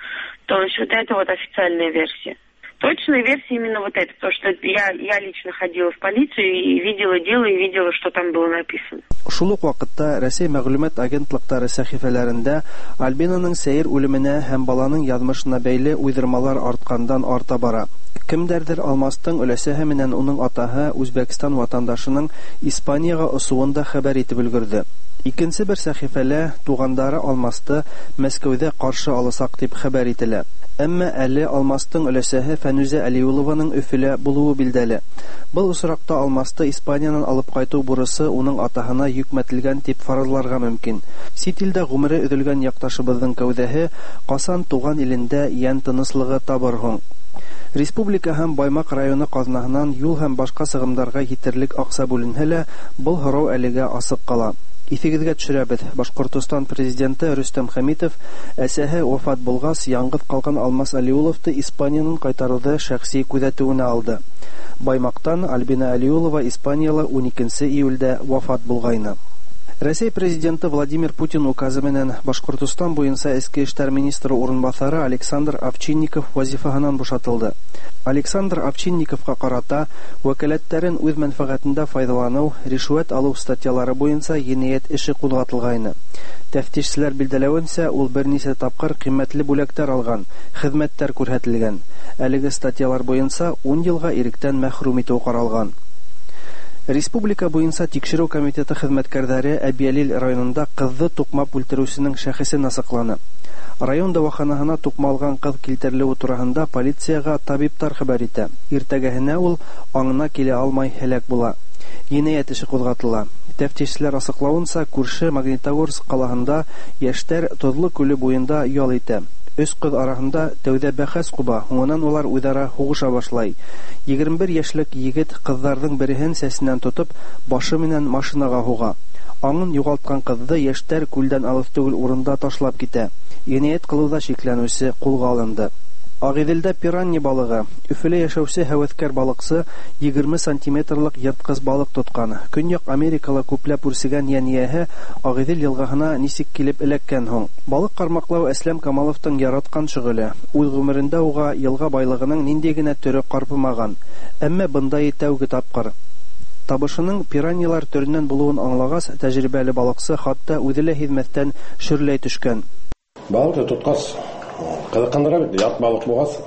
То есть вот это вот официальная версия. Точная версия именно вот эта, потому что я, я лично ходила в полицию и видела дело, и видела, что там было написано. Шул ук вакытта Россия мәгълүмат агентлыктары сәхифәләрендә Альбинаның сәер үлеменә һәм баланың язмышына бәйле уйдырмалар арткандан арта бара. Кемдәрдер Алмастың өләсәһе менән уның атаһы Үзбәкстан ватандашының Испанияга осуын да хәбәр итеп өлгерде. Икенче бер сәхифәлә тугандары Алмасты Мәскәүдә каршы алысак дип хәбәр ителә. Әмма әле Алмастың өләсәһе Фәнүзә Алиулованың Өфөлә булуы билдәле. Был осракта Алмасты Испаниянан алып кайту бурысы уның атаһына йөкмәтелгән дип фаразларга мөмкин. Сит илдә гомере өҙөлгән якташыбызның кәүдәһе касан туган илендә ян тыныслыгы табыр һуң? Республика һәм Баймак районы казнаһыннан юл һәм башка сыгымдарга җитерлек акча бүленһә лә, был һорау әлегә асык кала. Исегезгә төшерәбез. Башкортстан президенты Рөстәм Хәмитов әсәһе вафат булгач, яңгыт калган Алмас Алиуловты Испаниянан кайтаруды шәхси күзәтүенә алды. Баймактан Альбина Алиулова Испанияла уникенче июльдә вафат булгайны. Россия президенты Владимир Путин указы менән Башкортстан буенча эчке эшләр министры урынбасары Александр Овчинников вазифаһыннан бушатылды. Александр Овчинниковка карата вәкаләтләрен үз мәнфәгатендә файдалану, ришвәт алу статьялары буенча җинаять эше кузгатылгайны. Тәфтишчеләр билдәләвенчә, ул берничә тапкыр кыйммәтле бүләктәр алган, хезмәттәр күрһәтелгән. Әлеге статьялар буенча ун елга иректән мәхрүм итү каралган. Республика буенча тикшерү комитеты хезмәткәрләре Әбиялил районында кызны тукмап үлтерүченең шәхесен асыкланы. Район дәваханаһына тукмалган кыз килтерелү турында полицияга табиблар хәбәр итә. Иртәгәһенә ул аңына килә алмай һәлак була. Җинаять эше кузгатыла. Тәфтишчеләр асыклавынча, күрше Магнитогорск калаһында яшьтәр Тозлы күле буенда ял итә. Өч кыз арасында тәүдә бәхәс куба, һуңнан улар үзара хугыша башлай. егерме бер яшьлек егет кызларның бериһен сәсеннән тотып, башы менән машинага һуга. Аңын югалткан кызды яшьтәр күлдән алыс түгел урында ташлап китә. Җинаять кылуда шикләнүче кулга алынды. Агыйделдә пиранья балыгы, Өфөлә яшәүче һәвәскәр балыкчы егерме сантиметрлык ерткыз балык тоткан. Көньяк Америкала күпләп үрсегән янияһе Агыйдел елгаһына нисек килеп эләккән һуң? Балык кармаклау Әсләм Камаловтың яраткан шөгыле. Үз гомерендә уга елга байлыгының нинди генә төре карпымаган. Әмма бындай тәүге тапкыр. Табышының пираньялар төреннән булуын аңлагас, тәҗрибәле балыкчы хатта үҙелә һизмәстән шөрләй төшкән. Балык тоткас кызыккандыра бит, ят балык булгас,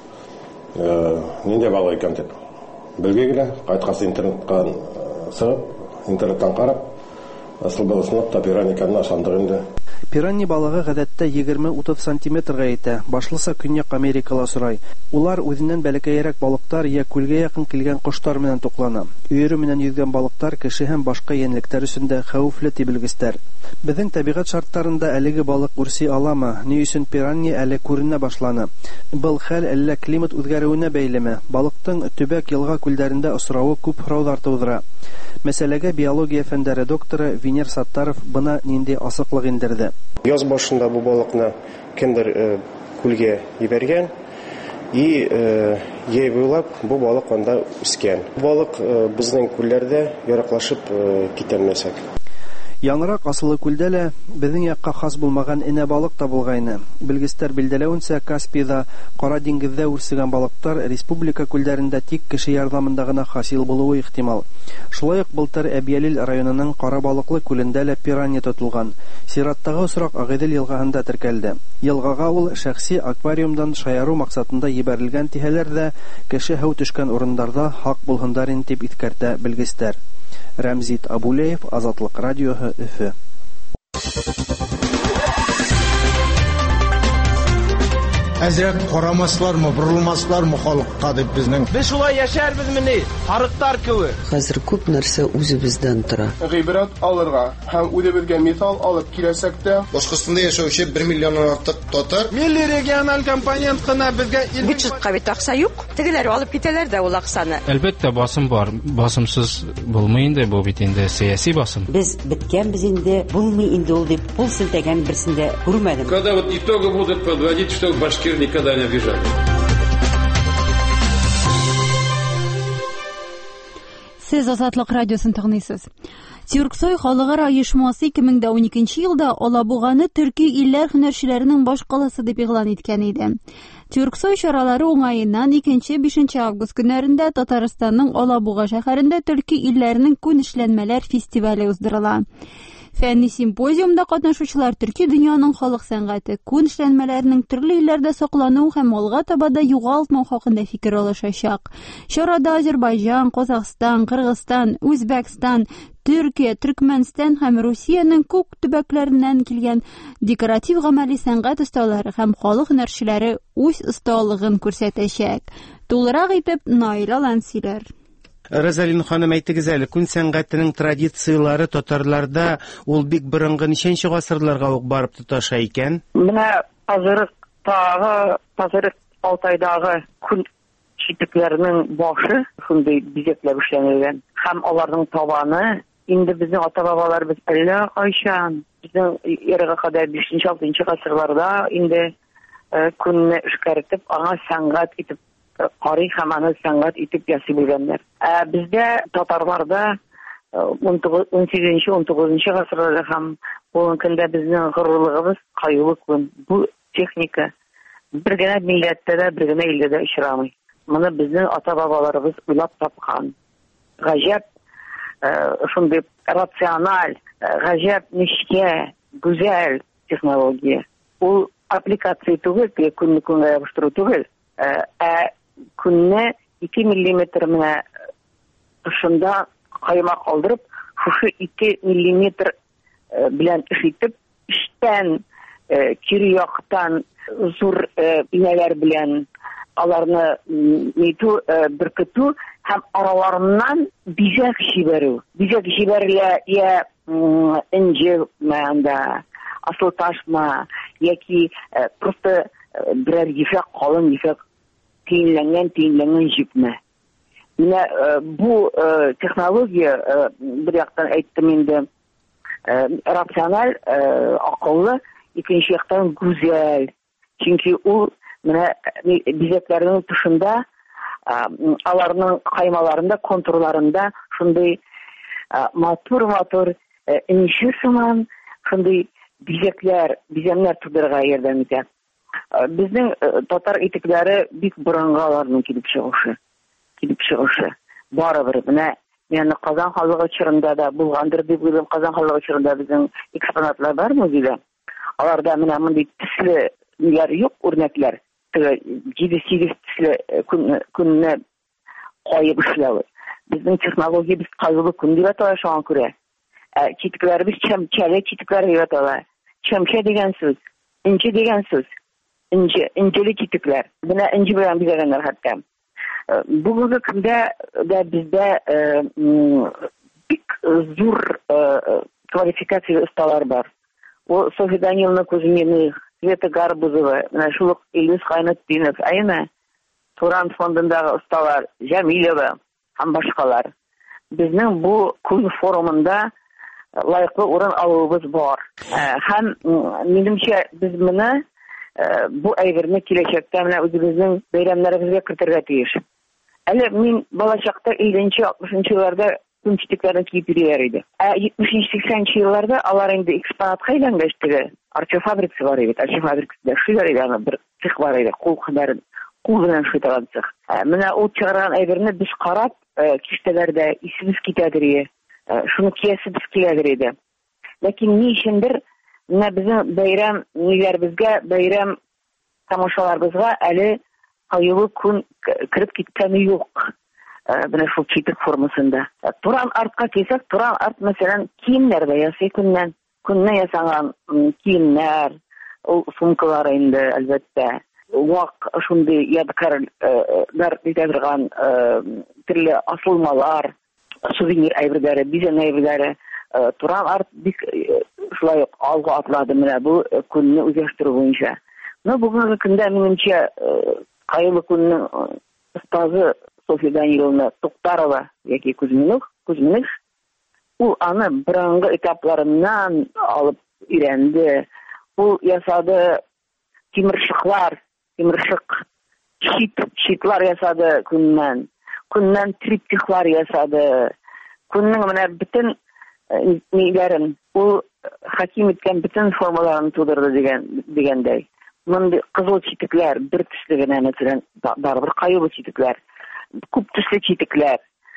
нинди балык икән дип. Белгә генә кайткасы интернетка сырып, интернеттан карап, асыл балык та пиранья икәнен ышандыр инде. Пиранья балыгы гадәттә егерме-утыз сантиметрга итә, башлыса Көньяк Америкала сорай. Улар үзеннән бәләкәйрәк балыктар я күлгә якын килгән коштар менән туклана. Өере менән йөзгән балыктар кеше һәм башка яньлектәр өстендә хәвефле тибелгестәр. Безнең табигать шартларында әлеге балык үрси аламы? Ни өчен пиранья әле күренә башланы? Был хәл әллә климат үзгәрүенә бәйлеме? Балыктың төбәк елга күлләрендә осравы күп һораулар тудыра. Мәсьәләгә биология фәннәре докторы Венер Саттаров бына нинди асыклык индерде. Яз башында бу балыкны кемдер күлгә ибәргән. И яй буйлап бу балык анда үскән. Балык безнең күлләрдә яраклашып китәлмәсәк. Яңрак Асылы күлдә лә безнең якка хас булмаган энә балык табылгайны. Белгечләр билдәләвенчә, Каспийда, Кара диңгездә үрсегән балыктар республика күлләрендә тик кеше ярдәмендә генә хасил булуы ихтимал. Шулай ук былтыр Әбиялил районының Кара балыклы күлендә лә пиранья тотылган. Сираттагы осрак Агыйдел елгаһында теркәлде. Елгага ул шәхси аквариумдан шаяру максатында ебәрелгән тиһәләр дә, кеше һәү төшкән урыннарда хак булгандар инде дип искәртә белгечләр. Рәмзит Абулеев, Азатлык радиоһы, Өфе. Әзрәк карамаслармы, борылмаслармы халыкка дип безнең. Без шулай яшәрбез мени, арыктар кебек. Хәзер күп нәрсә үзебездән тора. Гыйбрат алырга һәм үзебезгә мисал алып киләсәк тә, Башкортстанда яшәүче бер миллионнан артык татар. Милли региональ компонент кына безгә бюджетка бит акча юк. Тегеләр алып китәләр дә ул акчаны. Әлбәттә басым бар. Басымсыз булмый инде бу бит инде сәяси басым. Без биткәнбез инде, булмый инде ул дип пул селтәгән берсендә күрмәдем. Когда вот итоги будут подводить, что башкир никогда не обижали. Сез Азатлык радиосын тыңлыйсыз. Тюрксой халыкара оешмасы ике мең дә уникенче елда Алабуганы төрки илләр һөнәрчеләренең баш каласы дип игълан иткән иде. Тюрксой чаралары уңаеннан икенче-бишенче август көннәрендә Татарстанның Алабуга шәһәрендә төрки илләренең күн эшләнмәләр фестивале уздырыла. Фәнни симпозиумда катнашучылар төрки дөньяның халык сәнгате, күн эшләнмәләренең төрле илләрдә саклану һәм алга таба да югалтмау хакында фикер алышачак. Чарада Азербайҗан, Казакстан, Кыргызстан, Үзбәкстан, Төркия, Төркмәнстан һәм Русиянең күп төбәкләреннән килгән декоратив гамәли сәнгать осталары һәм халык һөнәрчеләре үз осталыгын күрсәтәчәк. Тулырак итеп Наила Лансилер. Розалин ханым, әйтегез әле, күн сәнгатенең традициялары татарларда ул бик борынгы ничәнче гасырларга ук барып тоташа икән? Менә Азырыктагы, Азырык Алтайдагы күн читекләренең башы шундый бизәкләп эшләнгән. Һәм аларның табаны инде безнең ата-бабаларыбыз әллә кайчан безнең эрага кадәр бишенче-алтынчы гасырларда инде күнне эшкәртеп, аңа сәнгать итеп карый һәм аны сәнгать итеп ясый белгәннәр. Ә бездә татарларда унсигезенче - унтугызынчы гасырларда һәм бүгенге көндә безнең горурлыгыбыз каюлы күн. Бу техника бер генә милләттә дә, бер генә илдә дә очрамый. Моны безнең ата-бабаларыбыз уйлап тапкан. Гаҗәп, шундый рациональ, гаҗәп нечкә, гүзәл технология. Ул аппликация түгел, күнне күнгә ябыштыру түгел, ә күнне ике миллиметр менә шунда кайма калдырып, шушы ике миллиметр белән эш итеп, иштән, кире яктан зур инәләр белән аларны ниту, беркетү һәм араларыннан бизәк җибәрү. Бизәк җибәрелә я инҗе мәгънәдә, асыл ташма, яки просто берәр ефәк, калын ефәк тиенләнгән, тиенләнгән җипне. Менә бу технология, бер яктан әйттем инде, рациональ, акыллы, икенче яктан гүзәл. Чөнки ул менә бизәкләрнең тышында, аларның каймаларында, контурларында шундый матур-матур инҗе сыман шундый бизәкләр, бизәмнәр тудырырга ярдәм итә. Безнең татар итекләре бик борынгыларның килеп чыгышы, килеп чыгышы. Барыбер менә яны Казан халыгы чорында да булгандыр дип уйлыйм. Казан халыгы чорында безнең экспонатлар бар музейда. Аларда менә мондый төслеләр юк, үрнәкләр. җиде-сигез төсле күнне кайып эшләү. Безнең технология без кайгылы күн дип атала шуңа күрә. Читекләребез чәмчәле читекләр дип атала. Чәмчә дигән сүз, инҗе дигән сүз. Инҗе, инҗеле читекләр. Менә инҗе белән бизәгәннәр хәтта. Бүгенге көндә дә бездә бик зур квалификацияле осталар бар. Ул Софья Даниловна Кузьминых, Света Гарбузова, менә шул ук Илнус Хайнетдинов, әйме Туран фондындагы осталар, Җәмилова һәм башкалар. Безнең бу күн форумында лайыклы урын алуыбыз бар. Һәм минемчә без моны бу әйберне киләчәктә менә үзебезнең бәйрәмнәребезгә кертергә тиеш. Әле мин балачакта илле-алтмышынчы елларда күн читекләрен киеп йөриләр иде. Ә җитмеш-сиксәнче елларда алар инде экспонатка әйләнгәч теге арча фабрикасы бар иде. Арча фабрикасында эшләр иде, аны бер цех бар иде. Кул хәбәрен кул белән эшләгән цех. Менә ул чыгарган әйберне без карап, киштәләрдә исебез китәдер иде. Шуны киясебез киләдер иде. Ләкин ни өчендер менә безнең бәйрәм ниләребезгә, бәйрәм тамашаларыбызга әле кайылы күн кирип киткәне юк. Менә шул читек формасында. Туран артка килсәк, туран арт мәсәлән киемнәр дә ясый күннән. Күннән ясаган киемнәр, ул сумкалар инде әлбәттә. Вак шундый ядкарлар дигән төрле асылмалар, сувенир әйберләре, бизән әйберләре. Туран арт бик шулай ук алга атлады менә бу күнне үзләштерү буенча. Но бүгенге көндә минемчә кайылы күннең остазы Софья Даниловна Туктарова яки Кузьминов, Кузьминов, ул аны бұрынғы этапларыннан алып өйрәнде. Ул ясады тимершыклар, тимершык щит, щитлар ясады күннән. Күннән триптихлар ясады. Күннең менә бөтен ниләрен, ул хаким иткән бөтен формаларын тудырды дигән дигәндәй. Мондый кызыл читекләр, бер төсле генә мәсәлән, барыбер кайылы читекләр. Күп төсле читекләр,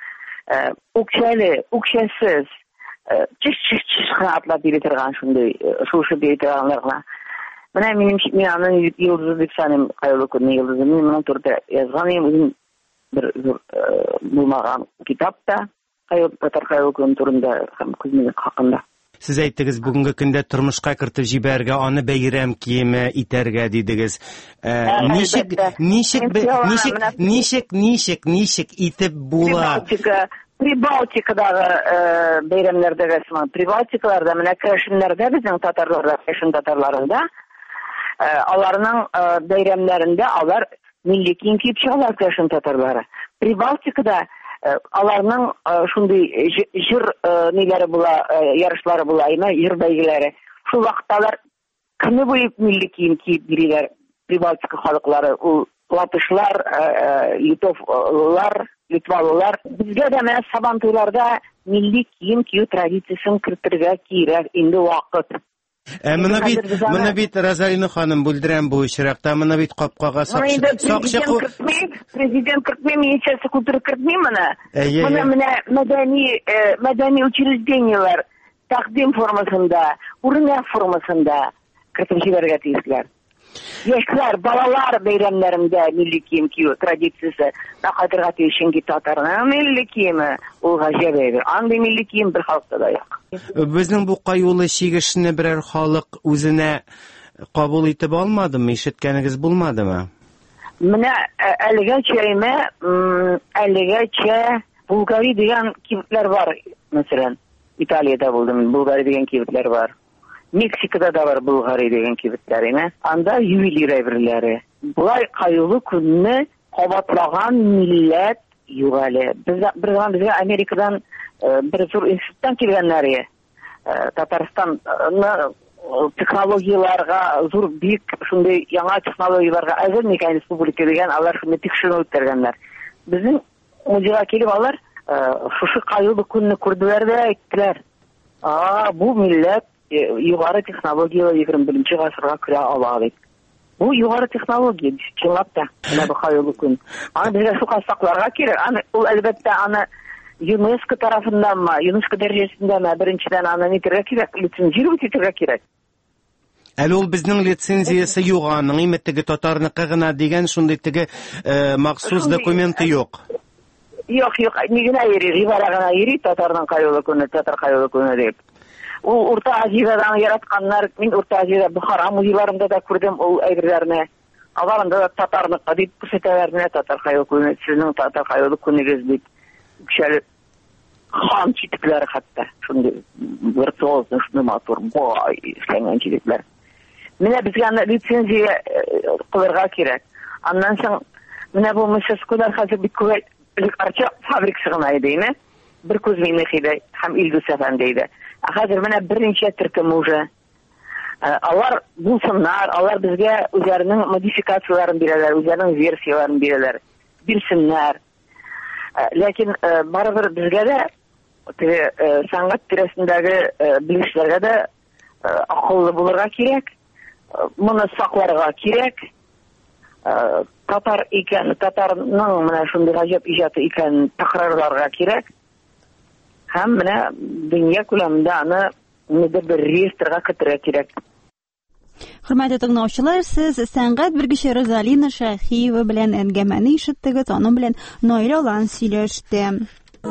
үкчәле, үкчәсез, чиш-чиш-чиш гына атлап йөри торган шундый, шушы йөри торганнарга. Менә минем мин аны йолдыз дип саныйм, кайылы күнне йолдызы. Мин моның турында язган идем, бер булмаган китапта, татар кайылы күн турында һәм Кузьминов хакында. Сез әйттегез, бүгенге көндә тормышка кертеп җибәргә, аны бәйрәм киеме итәргә дидегез. Ничек, ничек, ничек, ничек, ничек, ничек итеп була? Прибалтикадагы бәйрәмнәрдәге сыман, Прибалтикаларда менә керәшеннәрдә безнең татарларда, керәшен татарларында, аларның бәйрәмнәрендә алар милли кием киеп чыгалар, керәшен татарлары. Прибалтикада аларның шундый җыр ниләре була, ярышлары була, җыр бәйгеләре. Шул вакытта алар көне буе милли кием киеп йөриләр. Прибалтика халыклары, ул латышлар, литовлар, литвалылар. Безгә дә менә сабан туйларда милли кием кию традициясын кертергә кирәк инде вакыт. Менә бит, менә бит Розалина ханым бүлдерәм бу очракта, менә бит капкага сакчы президент кертми, министерство культуры кертми менә. Менә менә мәдәни мәдәни учреждениеләр тәкъдим формасында, урыннар формасында кертеп җибәргә тиешләр. Яшьләр, балалар бәйрәмнәрендә милли кием кию традициясе нәкъдәргә тиешен татарның милли киеме ул гаҗәп әйбер. Андый милли кием бер халыкта да юк. Безнең бу кайылы чигешне берәр халык үзенә кабул итеп алмадымы, ишеткәнегез булмадымы? Менә әлегәчә әймә, әлегәчә Булгари дигән кибетләр бар, мәсәлән, Италиядә булдым, Булгари дигән кибетләр бар. Мексикада да бар Булгари дигән кибетләр, әймә. Анда ювелир әйберләре. Булай кайылы күнне кабатлаган милләт юк әле. Безгә безгә Америкадан бер зур институттан килгәннәр. Татарстан технологияларга зур бик шундый яңа технологияларга әзер микән республика дигән алар шуны тикшерү үткәргәннәр. Безнең музейга килеп алар шушы кайылы күнне күрделәр дә әйттеләр. А, бу милләт югары технологиялы егерме беренче гасырга керә ала дип. Бу югары технология чынлап та, менә бу кайылы күн. Аны безгә шука сакларга кирәк. Аны ул әлбәттә аны ЮНЕСКО тарафынданмы, ЮНЕСКО дәрәҗәсендәме беренчедән аны нитәргә кирәк, лицензировать итәргә кирәк. Әле ул безнең лицензиясе юк, аның иметтеге татарныкы гына дигән шундый теге махсус документы юк. Юк, юк, ни генә йөри, гыйбара гына йөри татарның кайылы күне, татар кайылы күне дип. Ул Урта Азиядан яратканнар, мин Урта Азиядә Бухара музейларында да күрдем ул әйберләрне. Аларында да татарныкы дип күрсәтәләр, менә татар кайылы күне, сезнең татар кайылы күнегез дип. Күчәле хан читекләре хәтта, шундый виртуозный, шундый матур, бай, эшләнгән читекләр. Менә безгә лицензия кылырга кирәк. Аннан соң менә бу Мөсәскөләр хәзер бик күп арча фабрикасы гына иде, әйме? Бер Кузьминов иде һәм Илдус әфәнде иде. Хәзер менә беренче төркем уже Алар булсыннар, алар безгә үзләренең модификацияларын бирәләр, үзләренең версияларын бирәләр. Бирсеннәр. Ләкин барыбер безгә дә теге сәнгать тирәсендәге белешләргә дә акыллы булырга кирәк. Моны сакларга кирәк. Татар икән, татарның менә шундый гаҗәп иҗаты икән тәкрарларга кирәк. Һәм менә дөнья күләмендә аны нидер бер реестрга кертергә кирәк. Хөрмәтле тыңлаучылар, сез сәнгать белгече Залина Шәһиева белән әңгәмәне ишеттегез, аның белән Наил Алан сөйләште.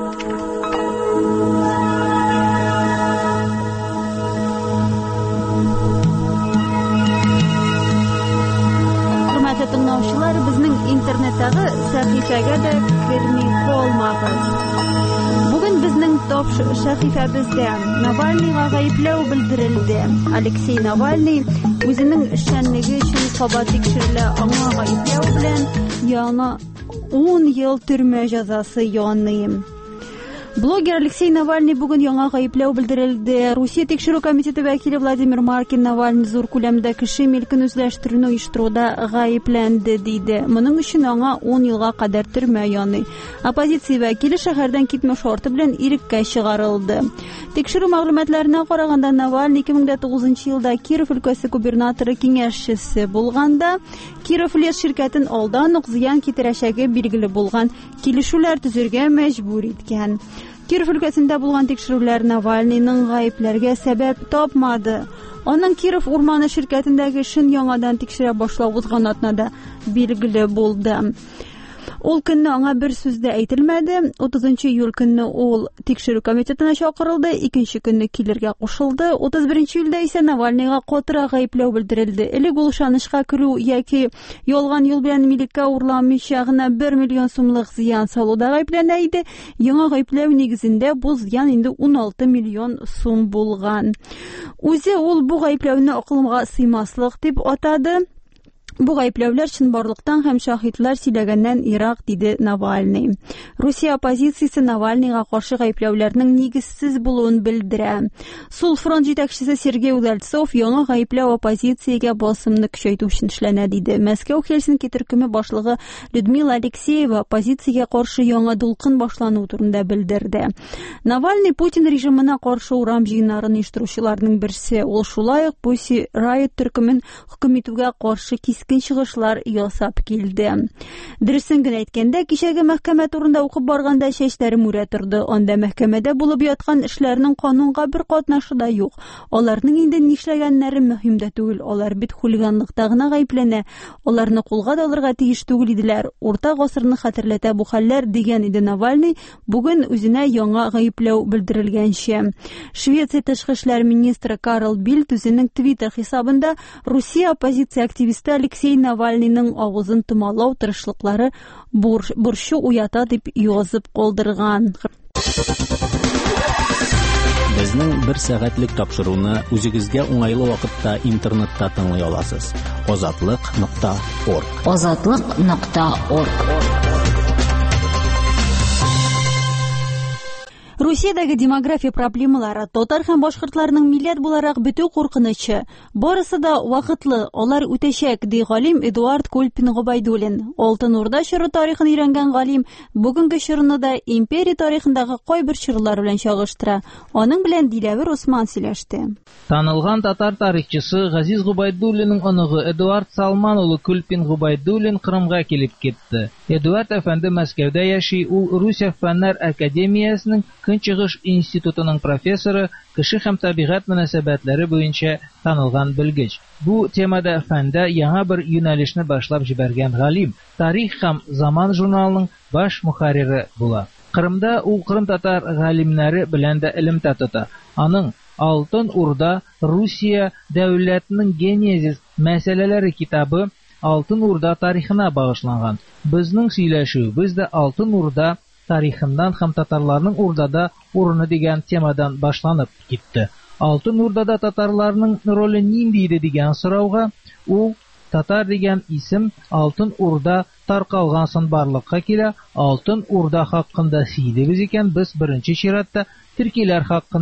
Хөрмәтле тыңлаучылар, безнең интернеттагы сәхифәгә дә керми калмагыз. Бүген безнең топ сәхифәбездә Навальныйга гаепләү белдерелде. Алексей Навальный үзенең эшчәнлеге өчен кабат тикшерелә, аңа гаепләү белән яңа ун ел төрмә җәзасы яный. Блогер Алексей Навальный бүген яңа гаепләү белдерелде. Русия тикшерү комитеты вәкиле Владимир Маркин Навальный зур күләмдә кеше милкен үзләштерүне оештыруда гаепләнде диде. Моның өчен аңа ун елга кадәр төрмә яный. Оппозиция вәкиле шәһәрдән китмә шарты белән иреккә чыгарылды. Тикшерү мәгълүматларына караганда Навальный ике мең тугызынчы елда Киров өлкәсе губернаторы киңәшчесе булганда Киров лес ширкәтен алдан ук зыян китерәчәге билгеле булган килешүләр төзергә мәҗбүр иткән. Киров өлкәсендә булган тикшерүләр Навальныйның гаепләргә сәбәп тапмады. Аның Киров урманы ширкәтендәге эшен яңадан тикшерә башлау узган атнада билгеле булды. Ул көнне аңа бер сүз дә әйтелмәде. утызынчы июль көнне ул тикшерү комитетына чакырылды, икенче көнне килергә кушылды. утыз беренче июльдә исә Навальныйга катырак гаепләү белдерелде. Элек ул ышанычка керү яки ялган юл белән милеккә урламыйча гына бер миллион сумлык зыян салуда гаепләнә иде. Яңа гаепләү нигезендә бу зыян инде ун алты миллион сум булган. Үзе ул бу гаепләүне акылымга сыймаслык дип атады. Бу гаепләүләр чынбарлыктан һәм шаһитлар сөйләгәннән ерак, диде Навальный. Русия оппозициясе Навальныйга каршы гаепләүләрнең нигезсез булуын белдерә. Сул фронт җитәкчесе Сергей Удальцов яңа гаепләү оппозициягә басымны көчәйтү өчен эшләнә, диде. Мәскәү Хельсинки төркеме башлыгы Людмила Алексеева оппозициягә каршы яңа дулкын башлану турында белдерде. Навальный Путин режимына каршы урам җыеннарын оештыручыларның берсе. Ул шулай ук Pussy Riot төркемен хөкем итүгә каршы кискен чыгышлар ясап килде. Дөресен генә әйткәндә, кичәге мәхкәмә турында укып барганда чәчләрем үрә торды. Анда мәхкәмәдә булып яткан эшләрнең канунга бер катнашы да юк. Аларның инде нишләгәннәре мөһим дә түгел. Алар бит хулиганлыкта гына гаепләнә. Аларны кулга да алырга тиеш түгел иделәр. Урта гасырны хәтерләтә бу хәлләр, дигән иде Навальный, бүген үзенә яңа гаепләү белдерелгәнчә. Швеция тышкы эшләр министры Карл Бильд үзенең Twitter хисабында Русия оппозиция активисты Алексей Навальныйның авызын томалау тырышлыклары бурчу уята дип язып калдырган. Безнең бер сәгатьлек тапшыруны үзегезгә уңайлы вакытта интернетта тыңлый аласыз. азатлык нокта орг. азатлык нокта орг. Русиядәге демография проблемалары, татар һәм башкортларның милләт буларак бетү куркынычы, барысы да вакытлы, алар үтәчәк, ди галим Эдуард Кульпин Гобайдуллин. Алтын Урда чоры тарихын өйрәнгән галим бүгенге чорны да империя тарихындагы кайбер чорлар белән чагыштыра. Аның белән Диләвер Усман сөйләште. Танылган татар тарихчысы Газиз Гобайдуллинның оныгы Эдуард Салман улы Кульпин Гобайдуллин Кырымга килеп китте. Эдуард әфәнде Мәскәүдә яши, ул Русия фәннәр академиясының Көнчыгыш институтының профессоры, кеше һәм табигать мөнәсәбәтләре буенча танылган белгеч. Бу темада фәндә яңа бер юнәлешне башлап җибәргән галим, Тарих һәм Заман журналының баш мөхәррире була. Кырымда ул кырым татар галимнәре белән дә элемтә тота. Аның Алтын Урда Русия дәүләтенең генезис мәсьәләләре китабы Алтын Урда тарихына багышланган. Безнең сөйләшүбез дә Алтын Урда тарихыннан һәм татарларның Урдада урыны дигән темадан башланып китте. Алтын Урдада татарларның роле нинди иде дигән сорауга, ул татар дигән исем Алтын Урда таркалгансын барлыкка килә. Алтын Урда хакында сөйлибез икән, без беренче чиратта төркиләр хакында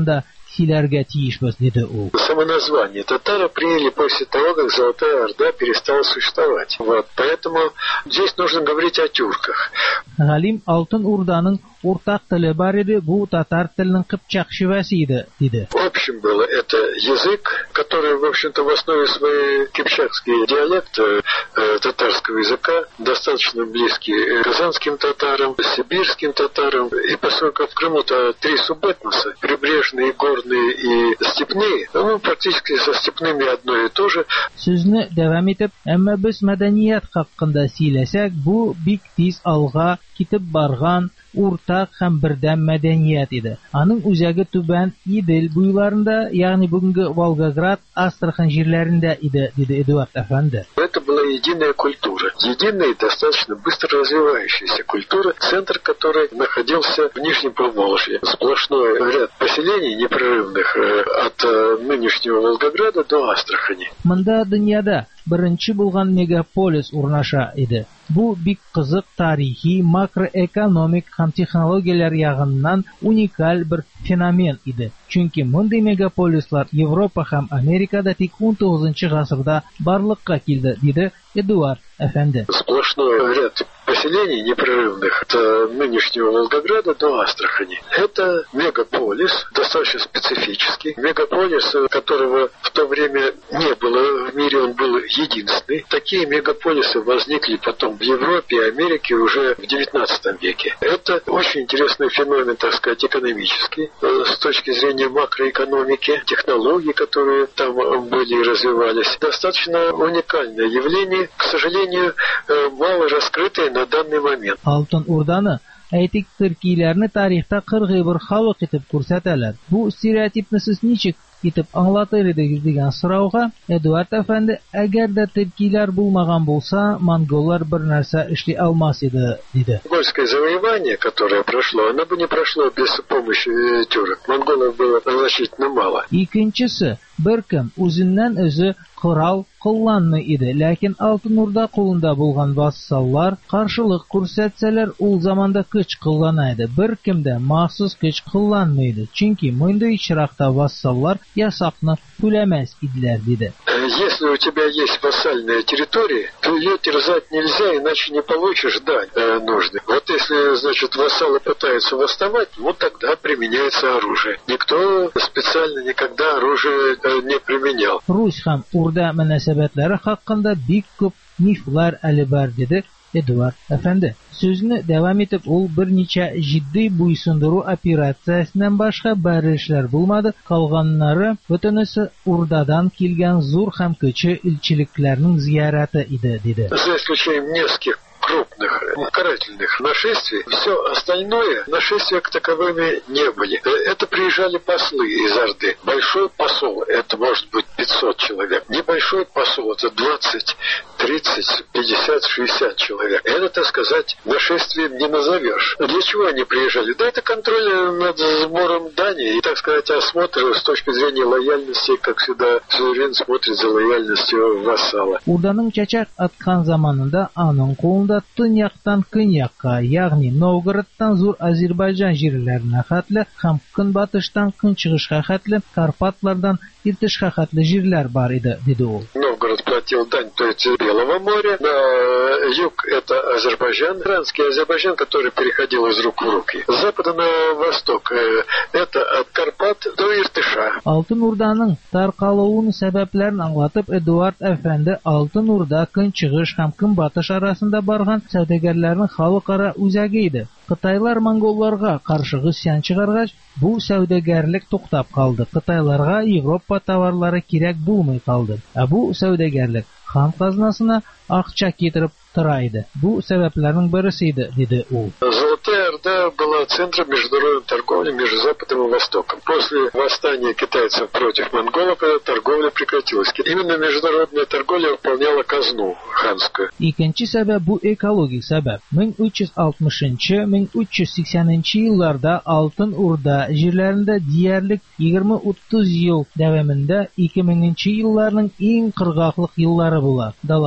сөйләргә тиешбез, диде ул. Само название татары приняли после того, как Золотая Орда перестала существовать. Вот, поэтому здесь нужно говорить о тюрках. Галим Алтын Урданың уртак теле бар иде, бу татар теленең кыпчак шивәсе иде, диде. Общим было это язык, который, в общем-то, в основе своей кипчакский диалект э, татарского языка, достаточно близкий э, казанским татарам, сибирским татарам. И поскольку в Крыму-то три субэтноса, прибрежные, горные и степные, ну, практически со степными одно и то же. Сүзне дәвам итеп, әмма без мәдәният хакында сөйләсәк, бу бик тиз алга китеп барган уртак һәм бердәм мәдәният иде. Аның үзәге Түбән Идел буйларында, ягъни бүгенге Волгоград, Астрахань җирләрендә иде, диде Эдуард әфәнде. Это была единая культура, единая и достаточно быстро развивающаяся культура, центр которой находился в Нижнем Поволжье. Сплошной ряд поселений непрерывных от нынешнего Волгограда до Астрахани. Монда дөньяда беренче булган мегаполис урнаша иде. Бу бик кызык тарихи, макроэкономик һәм технологияләр ягыннан уникаль бер феномен иде. Чөнки мондый мегаполислар Европа һәм Америкада тик он тугызынчы гасырда барлыкка килде, диде Эдуард әфәнде. Сплошной ряд поселений непрерывных от нынешнего Волгограда до Астрахани. Это мегаполис, достаточно специфический. Мегаполис, которого в то время не было в мире, он был единственный. Такие мегаполисы возникли потом в Европе и Америке уже в девятнадцатом веке. Это очень интересный феномен, так сказать, экономический, с точки зрения макроэкономики, технологий, которые там были и развивались. Достаточно уникальное явление, к сожалению, мало раскрытое на данный момент. Алтын Урданы әйтик төркиләрне тарихта кыргый бер халык итеп күрсәтәләр. Бу стереотипны сез ничек итеп аңлатыр идегез дигән сорауга Эдуард әфәнде, әгәр дә төркиләр булмаган булса, монголлар бер нәрсә эшли алмас иде, диде. Монгольское завоевание, которое прошло, оно бы не прошло без помощи тюрок. Монголов было значительно мало. Икенчесе, беркем үзеннән үзе корал кулланмый иде, ләкин Алтын Урда кулында булган вассаллар каршылык күрсәтсәләр, ул заманда көч куллана иде. Беркем дә махсус көч кулланмый иде, чөнки мондый чиракта вассаллар ясакны түләмәс иделәр, диде. Если у тебя есть вассальная территория, то ее терзать нельзя, иначе не получишь дань э, нужды. Вот если, значит, вассалы пытаются восставать, вот тогда применяется оружие. Никто специально никогда оружие э, не применял. Русь һәм Урда мөнәсәбәтләре хакында бик күп мифлар әле бар, диде Эдуард әфәнде. Сүзне дәвам итеп, ул берничә җитди буйсындыру операциясеннән башка бер эшләр булмады, калганнары бөтенесе Урдадан килгән зур һәм кече илчилекләрнең зияраты иде, диде. За исключением нескольких крупных карательных нашествий, все остальное нашествия к таковыми не были. Это приезжали послы из Орды. Большой посол, это может быть пятьсот человек. Небольшой посол, это двадцать, тридцать, пятьдесят, шестьдесят человек. Это, так сказать, нашествием не назовешь. Для чего они приезжали? Да это контроль над сбором дани и, так сказать, осмотр с точки зрения лояльности, как всегда, суверен смотрит за лояльностью вассала. Урданың чачак аткан заманында аның кулында төньяктан көньякка, ягъни Новгородтан зур Азербайҗан җирләренә хәтле һәм көнбатыштан көнчыгышка хәтле, Карпатлардан Иртешка хәтле җирләр бар иде, диде ул. Новгород платил дань, то есть Белого моря. На юг это Азербайджан, иранский Азербайджан, который переходил из рук в руки. С запада на восток это от Карпат до Иртыша. Алтын Урданың таркалуын сәбәпләрен аңлатып, Эдуард әфәнде Алтын Урда көнчыгыш һәм көнбатыш арасында барган сәүдәгәрләрнең халыкара үзәге иде. Кытайлар монголларга каршы гысян чыгаргач, бу сәүдәгәрлек туктап калды. Кытайларга Европа товарлары кирәк булмый калды. Ә бу сәүдәгәрлек хан казнасына акча китереп тора иде. Бу сәбәпләрнең берсе иде, диде ул. Золотая Орда была центром международной торговли между Западом и Востоком. После восстания китайцев против монголов эта торговля прекратилась. Именно международная торговля выполняла казну ханскую. Икенче сәбәп бу экологик сәбәп. мең өч йөз алтмышынчы - мең үч йөз сиксәненче елларда Алтын Урда җирләрендә диярлек егерме-утыз ел дәвамында ике меңенче елларның иң кыргаклык еллары була. Далада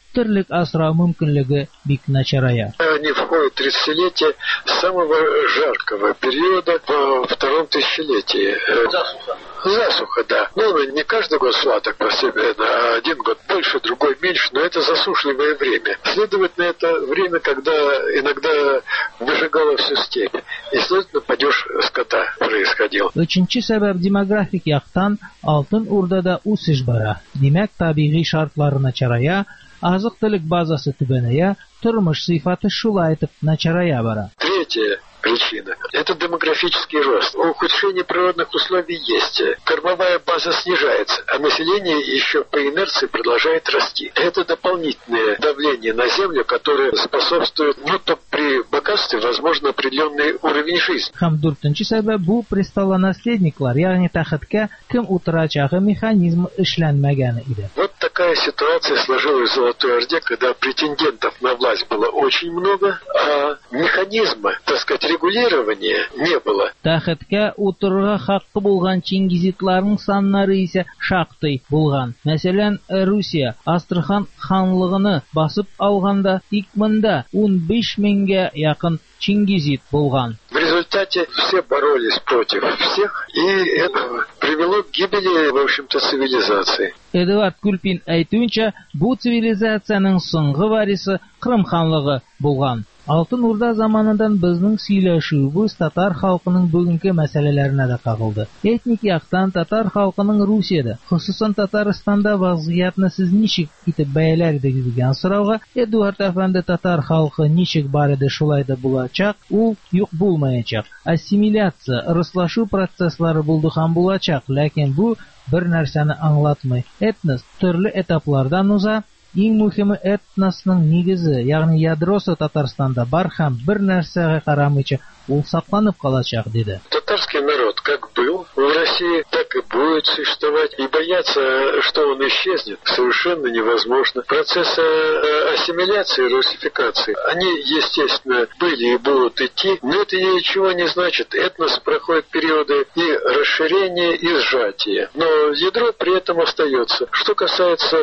терлек асрау мөмкинлеге бик начарая. Они входят в тридцатилетие самого жаркого периода во втором тысячелетии. Засуха. Засуха, да. Ну, не каждый год сладок по себе, один год больше, другой меньше, но это засушливое время. Следовательно, это время, когда иногда выжигало всю степь. И, следовательно, падеж скота происходил. Өченче сәбәп демографик яктан Алтын Урдада үсеш бара. Димәк, табигый шартлары начарая, азык-төлек базасы түбәнәя, тормыш сыйфаты шулай итеп начарая бара. Третье. Причина. Это демографический рост. Ухудшение природных условий есть. Кормовая база снижается, а население еще по инерции продолжает расти. Это дополнительное давление на землю, которое способствует, ну, то при богатстве, возможно, определенный уровень жизни. Һәм дүртенче сәбәп бу престолонаследниклар, ягъни тәхеткә кем утырачагы механизм эшләнмәгәне иде. Вот такая ситуация сложилась в Золотой Орде, когда претендентов на власть было очень много, а механизма, так сказать, регулирования не было. Тәхеткә утырырга хакы булган чингизитларның саннары исә шактый булган. Мәсәлән, Русия Астрахан ханлыгыны басып алганда ике меңдә унбиш меңгә якын чингизит булган. В результате все боролись против всех, и это привело к гибели, в общем-то, цивилизации. Эдуард Кульпин әйтүенчә, бу цивилизациянең соңгы варисы Крым ханлыгы булган. Алтын Урда заманындан безнең сөйләшүебез татар халкының бүгенге мәсьәләләренә дә кагылды. Этник яктан татар халкының Русиядә, хусусан Татарстанда вазгыятны сез ничек итеп бәяләр идегез дигән сорауга Эдуард әфәнде татар халкы ничек бар иде шулай да булачак, ул юк булмаячак. Ассимиляция, рыслашу процесслары булды һәм булачак, ләкин бу бер нәрсәне аңлатмый. Этнос төрле этаплардан уза. Иң мөһиме этносның нигезе, ягъни ядросы Татарстанда бар һәм бер нәрсәгә карамыйча ул сакланып калачак диде. Татарский народ как был в России, так и будет существовать. И бояться, что он исчезнет, совершенно невозможно. Процессы ассимиляции, русификации, они, естественно, были и будут идти, но это ничего не значит. Этнос проходит периоды и расширения, и сжатия. Но ядро при этом остается. Что касается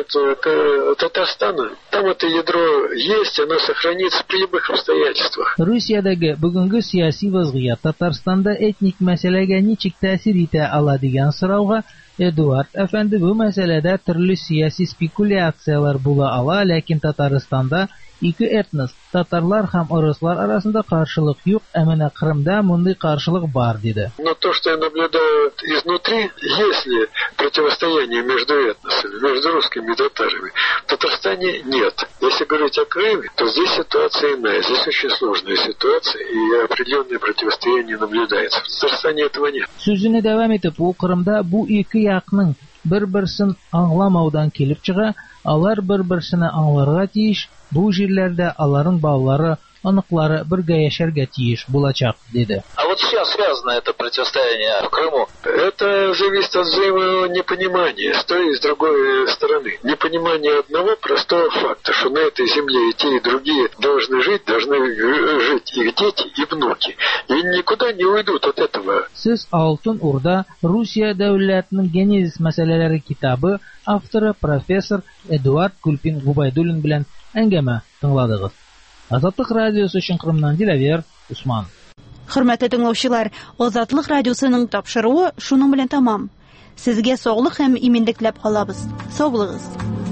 Татарстана, там это ядро есть, оно сохранится при любых обстоятельствах. Русиядәге бүгенге сияси вазгыять Татарстанда этник мәсьәләгә ничек тәэсир итә ала дигән сорауга Эдуард әфәнде бу мәсьәләдә төрле сияси спекуляциялар була ала, ләкин Татарстанда ике этнос, татарлар һәм орыслар арасында каршылык юк, ә менә Крымда мондый каршылык бар диде. Но то, что я наблюдаю изнутри, если противостояние между этносами, между русскими и татарами, в Татарстане нет. Если говорить о Крыме, то здесь ситуация иная, здесь очень сложная ситуация, и определенное противостояние наблюдается. В Татарстане этого нет. Сүзенә дәвам итеп, ул Крымда бу ике якның бер-берсен аңламаудан килеп чыга, алар бер-берсенә аңларга тиеш. Бу җирләрдә аларның балалары, аныклары бергә яшәргә тиеш булачак, диде. А вот с чем связано это противостояние в Крыму? Это зависит от взаимопонимания с той и с другой стороны. Непонимание одного простого факта, что на этой земле и те, и другие должны жить, должны жить их дети и внуки. И никуда не уйдут от этого. Сез Алтын Урда Русия дәүләтенең генезис мәсьәләләре китабы авторы профессор Эдуард Кульпин Губайдуллин белән әңгәмә тыңладыгыз. Азатлык радиосы өчен Крымнан Диләвер Усман. Хөрмәтле тыңлаучылар, Азатлык радиосының тапшыруы шуның белән тамам. Сезгә саулык һәм иминлек теләп калабыз. Сау булыгыз.